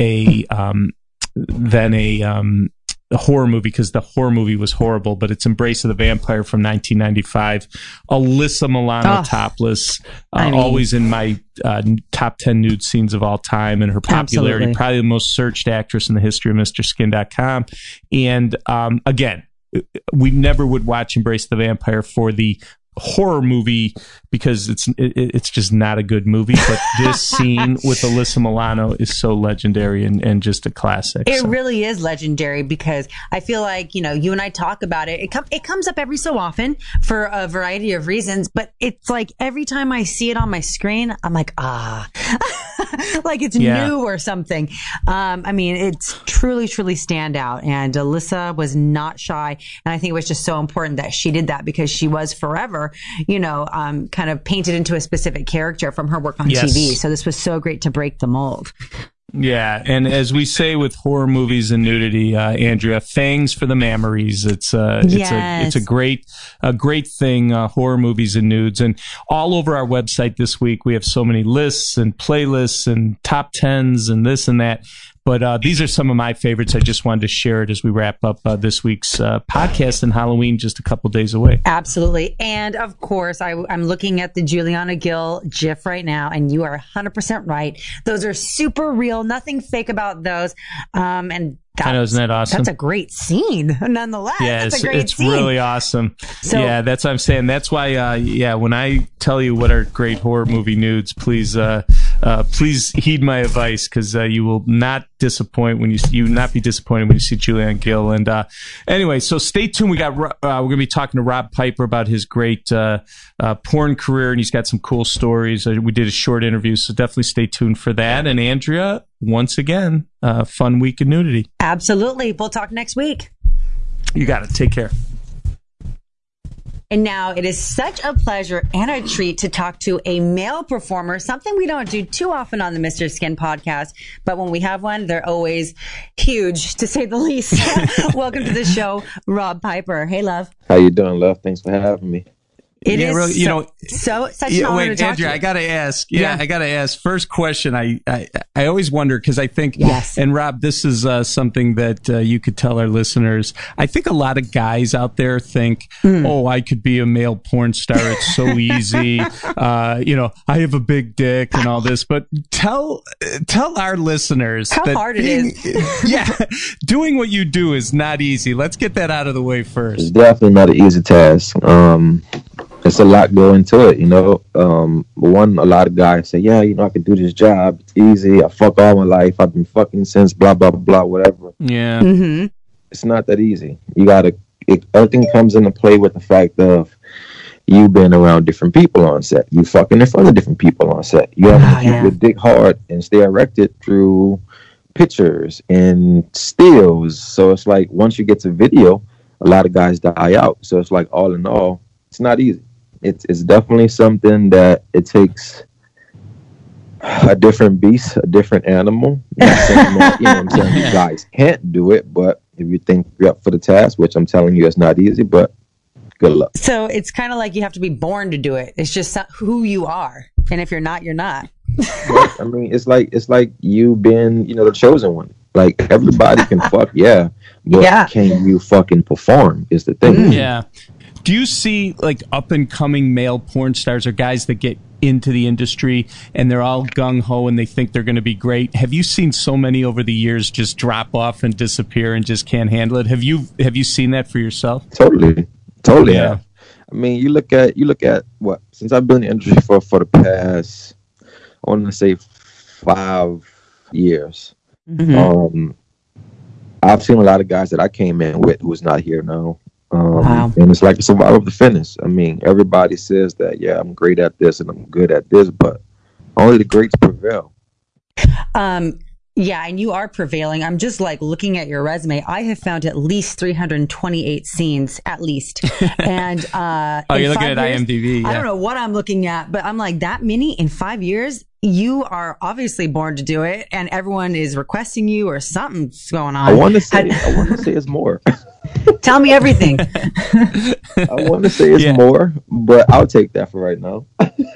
a um, than a, um, a horror movie, because the horror movie was horrible, but it's Embrace of the Vampire from nineteen ninety-five. Alyssa Milano Oh, topless, uh, I mean- always in my uh, top ten nude scenes of all time, and her popularity, Absolutely. probably the most searched actress in the history of Mister Skin dot com. And um, again, we never would watch Embrace the Vampire for the horror movie, because it's it, it's just not a good movie. But this scene with Alyssa Milano is so legendary and, and just a classic. It so. really is legendary, because I feel like, you know, you and I talk about it. It, com- it comes up every so often for a variety of reasons, but it's like every time I see it on my screen, I'm like, ah, like it's Yeah. new or something. Um, I mean, it's truly, truly standout. And Alyssa was not shy. And I think it was just so important that she did that, because she was forever, you know, um, kind of painted into a specific character from her work on Yes. T V. So this was so great to break the mold. Yeah, and as we say with horror movies and nudity, uh, Andrea, fangs for the memories. It's uh, it's Yes. a it's a great a great thing. Uh, horror movies and nudes, and all over our website this week we have so many lists and playlists and top tens and this and that. But uh, these are some of my favorites. I just wanted to share it as we wrap up uh, this week's uh, podcast, and Halloween just a couple days away. Absolutely. And of course, I, I'm looking at the Juliana Gill GIF right now, and you are one hundred percent right. Those are super real, nothing fake about those. Um, and I know, isn't that awesome? That's a great scene, nonetheless. Yeah, that's it's, a great it's scene. really awesome. So- yeah, that's what I'm saying. That's why, uh, yeah, when I tell you what are great horror movie nudes, please, uh, uh, please heed my advice, because uh, you will not disappoint when you you will not be disappointed when you see Julianne Gill. And uh, anyway, so stay tuned. We got uh, we're going to be talking to Rob Piper about his great uh, uh, porn career, and he's got some cool stories. Uh, we did a short interview, so definitely stay tuned for that. And Andrea, once again, uh, fun week of nudity. Absolutely. We'll talk next week. You got it. Take care. And now it is such a pleasure and a treat to talk to a male performer, something we don't do too often on the Mister Skin podcast. But when we have one, they're always huge, to say the least. Welcome to the show, Rob Piper. Hey, love. How you doing, love? Thanks for having me. It Yeah, is really, you so, know- so such an Yeah, honor wait, to talk Andrea, to you. I gotta ask. Yeah, Yeah. I gotta ask. First question, I I, I always wonder, because I think, Yes. and Rob, this is uh, something that uh, you could tell our listeners. I think a lot of guys out there think, Hmm. oh, I could be a male porn star. It's so easy. uh, you know, I have a big dick and all this. But tell tell our listeners How that hard it being, yeah, doing what you do is not easy. Let's get that out of the way It's first. definitely not an easy task. Um, it's a lot go into it, you know. Um, one, a lot of guys say, yeah, you know, I can do this job. It's easy. I fuck all my life. I've been fucking since blah, blah, blah, whatever. Yeah. Mm-hmm. It's not that easy. You gotta, it, everything comes into play with the fact of you being around different people on set. You fucking in front of different people on set. You have to Oh, keep yeah. your dick hard and stay erected through pictures and stills. So it's like once you get to video, a lot of guys die out. So it's like all in all, it's not easy. It's it's definitely something that it takes a different beast, a different animal. Not saying that, you know what I'm saying, you guys can't do it, but if you think you're up for the task, which I'm telling you, it's not easy, but good luck. So it's kind of like you have to be born to do it. It's just who you are, and if you're not, you're not. But, I mean, it's like it's like you being, you know, the chosen one. Like everybody can fuck, yeah, but Yeah. can you fucking perform? Is the thing. Yeah. Do you see like up and coming male porn stars or guys that get into the industry and they're all gung ho and they think they're going to be great? Have you seen so many over the years just drop off and disappear and just can't handle it? Have you have you seen that for yourself? Totally, totally. Yeah. Yeah. I mean, you look at you look at what since I've been in the industry for for the past, I want to say five years. Mm-hmm. Um, I've seen a lot of guys that I came in with who's not here now. Um, Wow. And it's like a survival of the fittest. I mean, everybody says that, yeah, I'm great at this and I'm good at this, but only the greats prevail. Um, yeah, and you are prevailing. I'm just like looking at your resume. I have found at least three hundred twenty-eight scenes, at least. And uh, Oh, in you're looking five at years- IMDb. I Yeah. don't know what I'm looking at, but I'm like, that many in five years? You are obviously born to do it, and everyone is requesting you, or something's going on. I want to say, Had- I want to say it's more. Tell me everything. I want to say it's Yeah. more, but I'll take that for right now.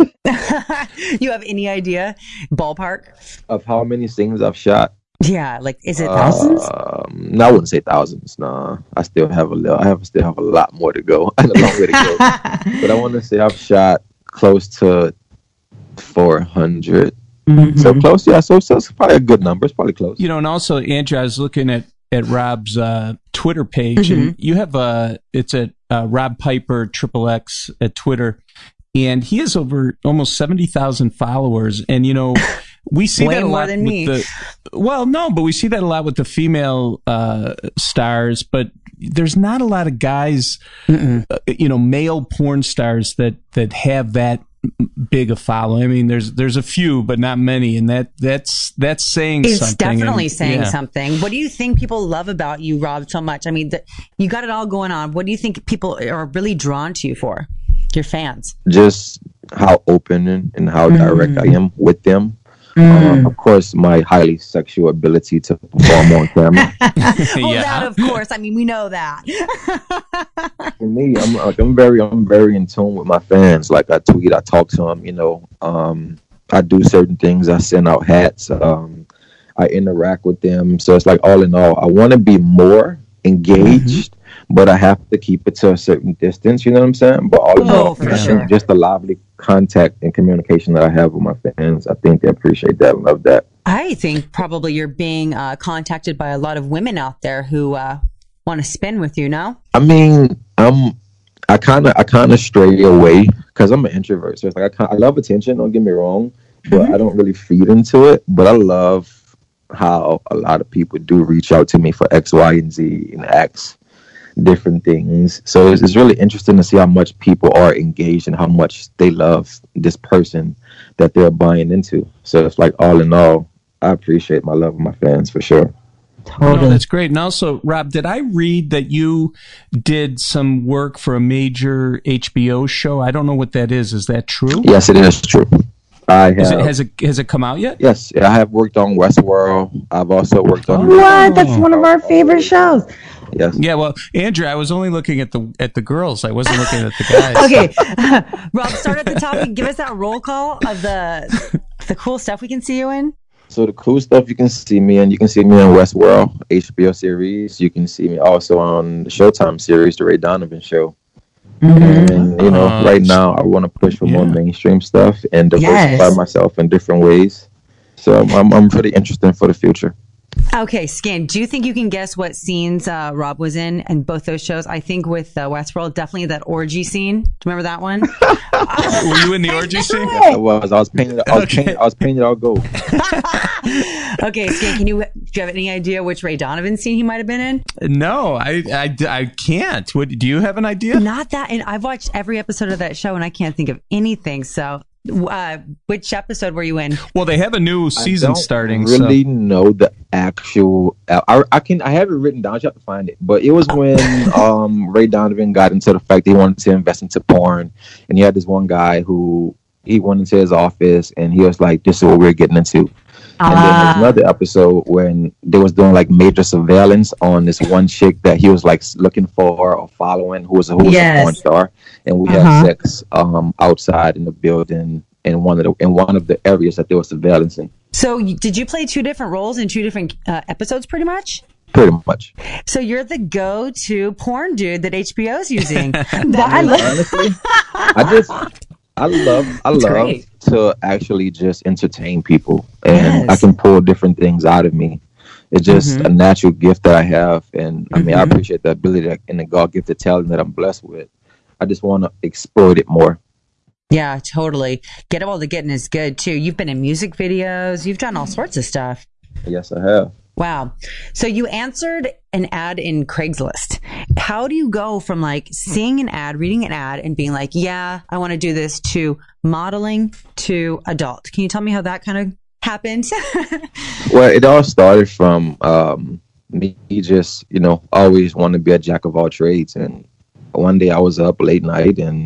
You have any idea? Ballpark? Of how many scenes I've shot. Yeah, like, is it thousands? Um, no, I wouldn't say thousands. Nah, I still have a little. I have still have a lot more to go and a long way to go. But I want to say I've shot close to four hundred. Mm-hmm. So close, yeah. So, so it's probably a good number. It's probably close. You know, and also, Andrew, I was looking at, at Rob's uh, Twitter page, Mm-hmm. and you have a, it's at uh, Rob Piper, triple X at Twitter, and he has over almost seventy thousand followers. And, you know, we see Way that a more lot than with me. the, well, no, but we see that a lot with the female uh, stars, but there's not a lot of guys, uh, you know, male porn stars that, that have that big a following. I mean, there's there's a few, but not many, and that that's that's saying It's something. definitely and, saying yeah. something. What do you think people love about you, Rob, so much? I mean, the, you got it all going on. What do you think people are really drawn to you for? Your fans. Just how open and, and how direct I am with them. Mm. Uh, of course, my highly sexual ability to perform on camera. Well, Yeah. that of course. I mean, we know that. For me, I'm like I'm very I'm very in tune with my fans. Like I tweet, I talk to them. You know, um, I do certain things. I send out hats. Um, I interact with them. So it's like all in all, I want to be more engaged, but I have to keep it to a certain distance. You know what I'm saying? But all in Oh, all, for I sure. think just the lively contact and communication that I have with my fans, I think they appreciate that and love that. I think probably you're being uh, contacted by a lot of women out there who uh, want to spin with you. No? I mean, I'm. I kind of, I kind of stray away because I'm an introvert. So it's like I, kind I love attention. Don't get me wrong, but I don't really feed into it. But I love how a lot of people do reach out to me for X, Y, and Z and X different things. So it's, it's really interesting to see how much people are engaged and how much they love this person that they're buying into. So it's like all in all, I appreciate my love of my fans for sure. No, that's great. And also, Rob, did I read that you did some work for a major H B O show? I don't know what that is. Is that true? Yes, it is true. I have. Is it, has it has it come out yet? Yes, I have worked on Westworld. I've also worked on. What? That's one of our favorite shows. Yes. Yeah. Well, Andrew, I was only looking at the at the girls. I wasn't looking at the guys. Okay, Rob, start at the top and give us that roll call of the the cool stuff we can see you in. So the cool stuff you can see me in, you can see me in Westworld, H B O series. You can see me also on the Showtime series, The Ray Donovan Show. And, you know, Uh, right now I want to push for more yeah. mainstream stuff and diversify Yes. myself in different ways. So I'm, I'm, I'm pretty interested for the future. Okay, Skin, do you think you can guess what scenes uh, Rob was in in both those shows? I think with uh, Westworld, definitely that orgy scene. Do you remember that one? Were you in the orgy scene? I was, I was painted, I was Okay. painted, I was painted all gold. Okay, Skin, can you, do you have any idea which Ray Donovan scene he might have been in? No, I, I, I can't. What, do you have an idea? Not that, and I've watched every episode of that show and I can't think of anything. So uh, which episode were you in? Well, they have a new season I don't starting. Really so. know the actual. I, I can. I have it written down. I have to find it. But it was when um, Ray Donovan got into the fact he wanted to invest into porn, and he had this one guy who he went into his office, and he was like, "This is what we're getting into." And then there's another episode when they was doing like major surveillance on this one chick that he was like looking for or following, who was who was Yes. a porn star, and we Uh-huh. had sex um, outside in the building in one of the in one of the areas that they were surveillance in. So you- did you play two different roles in two different uh, episodes, pretty much? Pretty much. So you're the go-to porn dude that H B O's using. That- I mean, honestly, I just I love I love great. to actually just entertain people, and Yes. I can pull different things out of me. It's just Mhm. a natural gift that I have, and I mean I Mhm. appreciate the ability that, and the God-gifted talent that I'm blessed with. I just want to exploit it more. Yeah, totally. Get All the Getting is good too. You've been in music videos. You've done all sorts of stuff. Yes, I have. Wow. So you answered an ad in Craigslist. How do you go from like seeing an ad, reading an ad, and being like, yeah, I want to do this, to modeling to adult? Can you tell me how that kind of happened? Well, it all started from um, me just, you know, always wanted to be a jack of all trades. And one day I was up late night and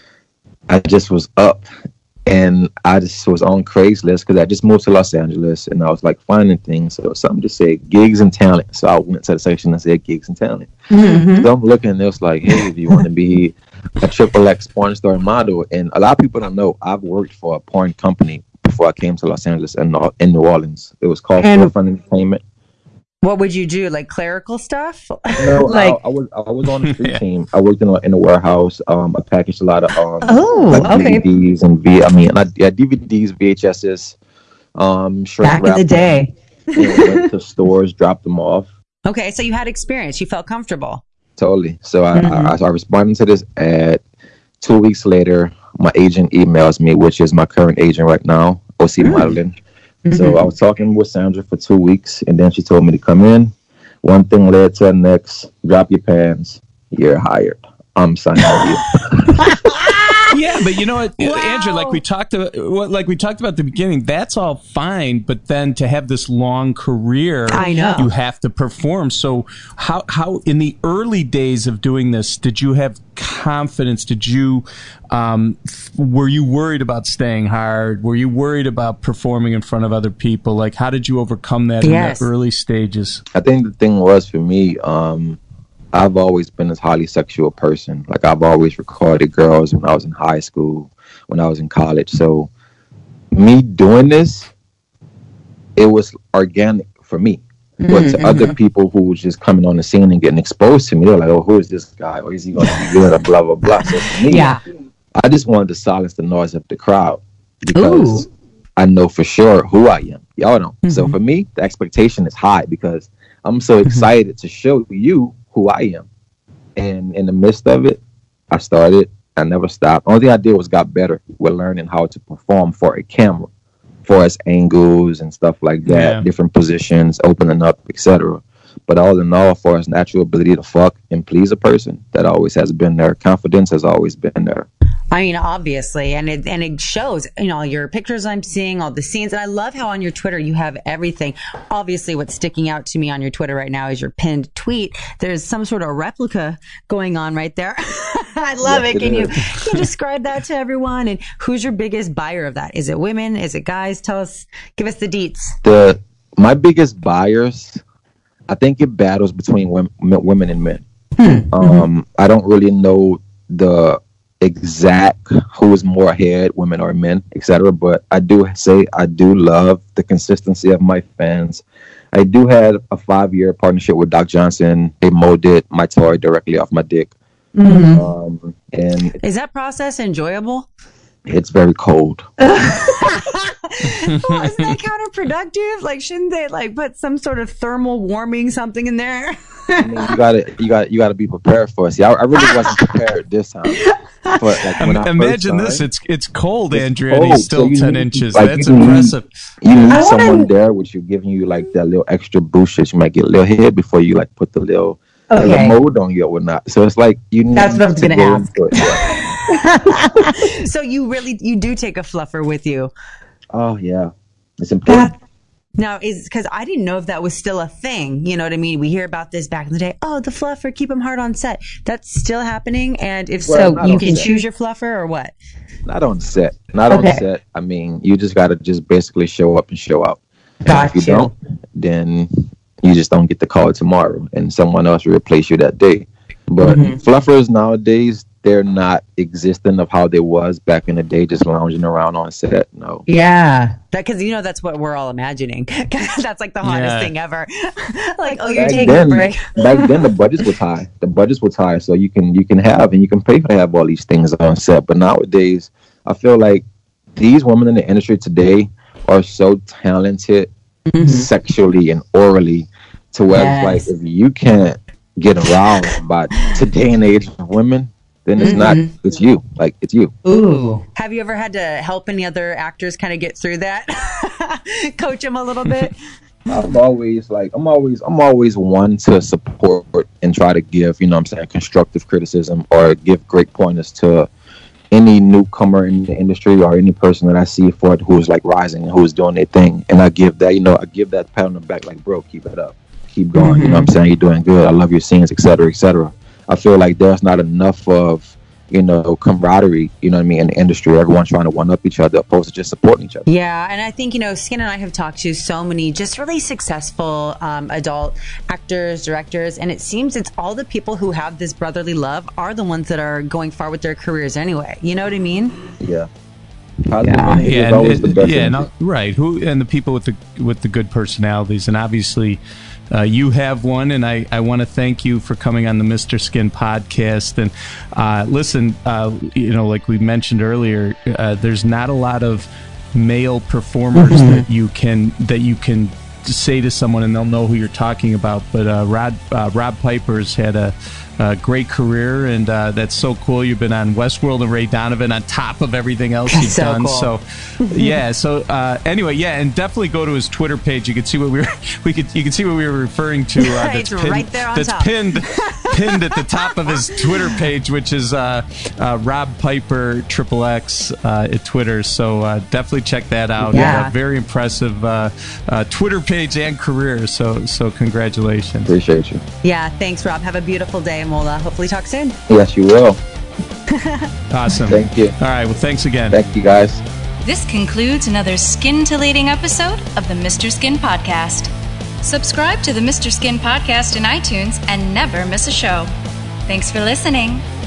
I just was up and I just was on Craigslist because I just moved to Los Angeles and I was like finding things. So something just said gigs and talent. So I went to the section that said gigs and talent. Mm-hmm. So I'm looking and it was like, hey, if you want to be a triple X porn star model. And a lot of people don't know I've worked for a porn company before I came to Los Angeles and in New Orleans. It was called And- Forefront Entertainment. What would you do? Like clerical stuff? No, like, I, I was I was on the street team. I worked in a, in a warehouse. Um, I packaged a lot of um, Oh, like okay. D V Ds and V. I mean, not, yeah, D V Ds, V H Ss. Um, shrink back in the wrapped day. them, and went to stores, dropped them off. Okay, so you had experience. You felt comfortable. Totally. So I, Mhm. I, I responded to this ad. Two weeks later, my agent emails me, which is my current agent right now, O C Mm. Modeling. Mhm. So I was talking with Sandra for two weeks, and then she told me to come in. One thing led to the next. Drop your pants. You're hired. I'm signing you. Yeah, but you know what, Wow. Andrew? Like we talked about, like we talked about at the beginning. That's all fine, but then to have this long career, I know. you have to perform. So, how how in the early days of doing this, did you have confidence? Did you um, were you worried about staying hard? Were you worried about performing in front of other people? Like, how did you overcome that Yes. in the early stages? I think the thing was for me, um, I've always been this highly sexual person. Like I've always recorded girls when I was in high school, when I was in college. So me doing this, it was organic for me. But to other people who was just coming on the scene and getting exposed to me, they're like, "Oh, who is this guy? Or is he going to be good?" Or blah blah blah. So for me, Yeah. I just wanted to silence the noise of the crowd because I know for sure who I am. Y'all don't. So for me, the expectation is high because I'm so excited to show you who I am. And in the midst of it, I started. I never stopped. Only thing I did was got better with learning how to perform for a camera, for its angles and stuff like that, Yeah. different positions, opening up, et cetera. But all in all, for its natural ability to fuck and please a person, that always has been there. Confidence has always been there. I mean, obviously, and it and it shows. You know, your pictures I'm seeing, all the scenes, and I love how on your Twitter you have everything. Obviously, what's sticking out to me on your Twitter right now is your pinned tweet. There's some sort of replica going on right there. I love Yes, it. it Can you is. can you describe that to everyone? And who's your biggest buyer of that? Is it women? Is it guys? Tell us. Give us the deets. The my biggest buyers, I think it battles between women, women and men. Um, I don't really know the exact who is more ahead, women or men, et cetera. But I do say I do love the consistency of my fans. I do have a five-year partnership with Doc Johnson. They molded my toy directly off my dick, um, and Is that process enjoyable? it's very cold. Well, isn't that counterproductive? Like, shouldn't they like put some sort of thermal warming something in there? I mean, you gotta, you got, you gotta be prepared for it. See, I, I really wasn't prepared this time. But like, when I first Imagine this. signed, It's it's cold, It's Andrea, and he's cold, still so you ten need- inches. like, That's you need- impressive. you need I wanna- someone there with you giving you like that little extra boost that you might get a little hit before you like put the little, the Okay. little mold on you or whatnot. So it's like you need That's what I was to gonna go ask. into it. Yeah. So you really, you do take a fluffer with you. Oh yeah, it's important. That, now is because I didn't know if that was still a thing. You know what I mean? We hear about this back in the day. Oh, the fluffer, keep him hard on set. That's still happening. And if Well, so, not you on can set. choose your fluffer or what? Not on set. Not Okay. on set. I mean, you just gotta just basically show up and show out. Got if you, you. don't, then you just don't get the call tomorrow, and someone else will replace you that day. But Mm-hmm. fluffers nowadays, they're not existent of how they was back in the day, just lounging around on set. No. Yeah. That, cause you know, that's what we're all imagining. That's like the hottest Yeah. thing ever. Like, oh, you're Back taking then, a break. back then the budgets was high. The budgets was high, so you can you can have and you can pay for to have all these things on set. But nowadays, I feel like these women in the industry today are so talented sexually and orally, to where Yes. it's like if you can't get aroused by today and age of women, then it's not. It's you. Like it's you. Ooh. Have you ever had to help any other actors kind of get through that? Coach them a little bit? I'm always like I'm always I'm always one to support and try to give, you know what I'm saying, constructive criticism or give great pointers to any newcomer in the industry or any person that I see for it who's like rising and who's doing their thing. And I give that, you know, I give that pat on the back like, bro, keep it up. Keep going. You know what I'm saying? You're doing good. I love your scenes, et cetera, et cetera. I feel like there's not enough of, you know, camaraderie, you know what I mean, in the industry. Everyone's trying to one up each other opposed to just supporting each other. Yeah, and I think, you know, Skin and I have talked to so many just really successful um, adult actors, directors, and it seems it's all the people who have this brotherly love are the ones that are going far with their careers anyway. You know what I mean? Yeah. Positive Yeah, energy is and always it- the best yeah, energy. no, right. Who and the people with the with the good personalities, and obviously, uh, you have one. And I, I want to thank you for coming on the Mister Skin podcast. And uh, listen, uh, you know, like we mentioned earlier, uh, there's not a lot of male performers that you can that you can say to someone and they'll know who you're talking about. But uh, Rod uh, Rob Piper's had a. Uh, great career, and uh, that's so cool. You've been on Westworld and Ray Donovan on top of everything else you've So done. cool. So, yeah. So uh, anyway, yeah, and definitely go to his Twitter page. You can see what we were. We could. You can see what we were referring to. Uh, that's It's pinned, right there on that's top. pinned, pinned at the top of his Twitter page, which is uh, uh, Rob Piper Triple X uh, at Twitter. So uh, definitely check that out. Yeah. Uh, very impressive uh, uh, Twitter page and career. So so congratulations. Appreciate you. Yeah, thanks, Rob. Have a beautiful day, and we'll uh, hopefully talk soon. Yes, you will. Awesome. Thank you. All right. Well, thanks again. Thank you, guys. This concludes another scintillating episode of the Mister Skin Podcast. Subscribe to the Mister Skin Podcast in iTunes and never miss a show. Thanks for listening.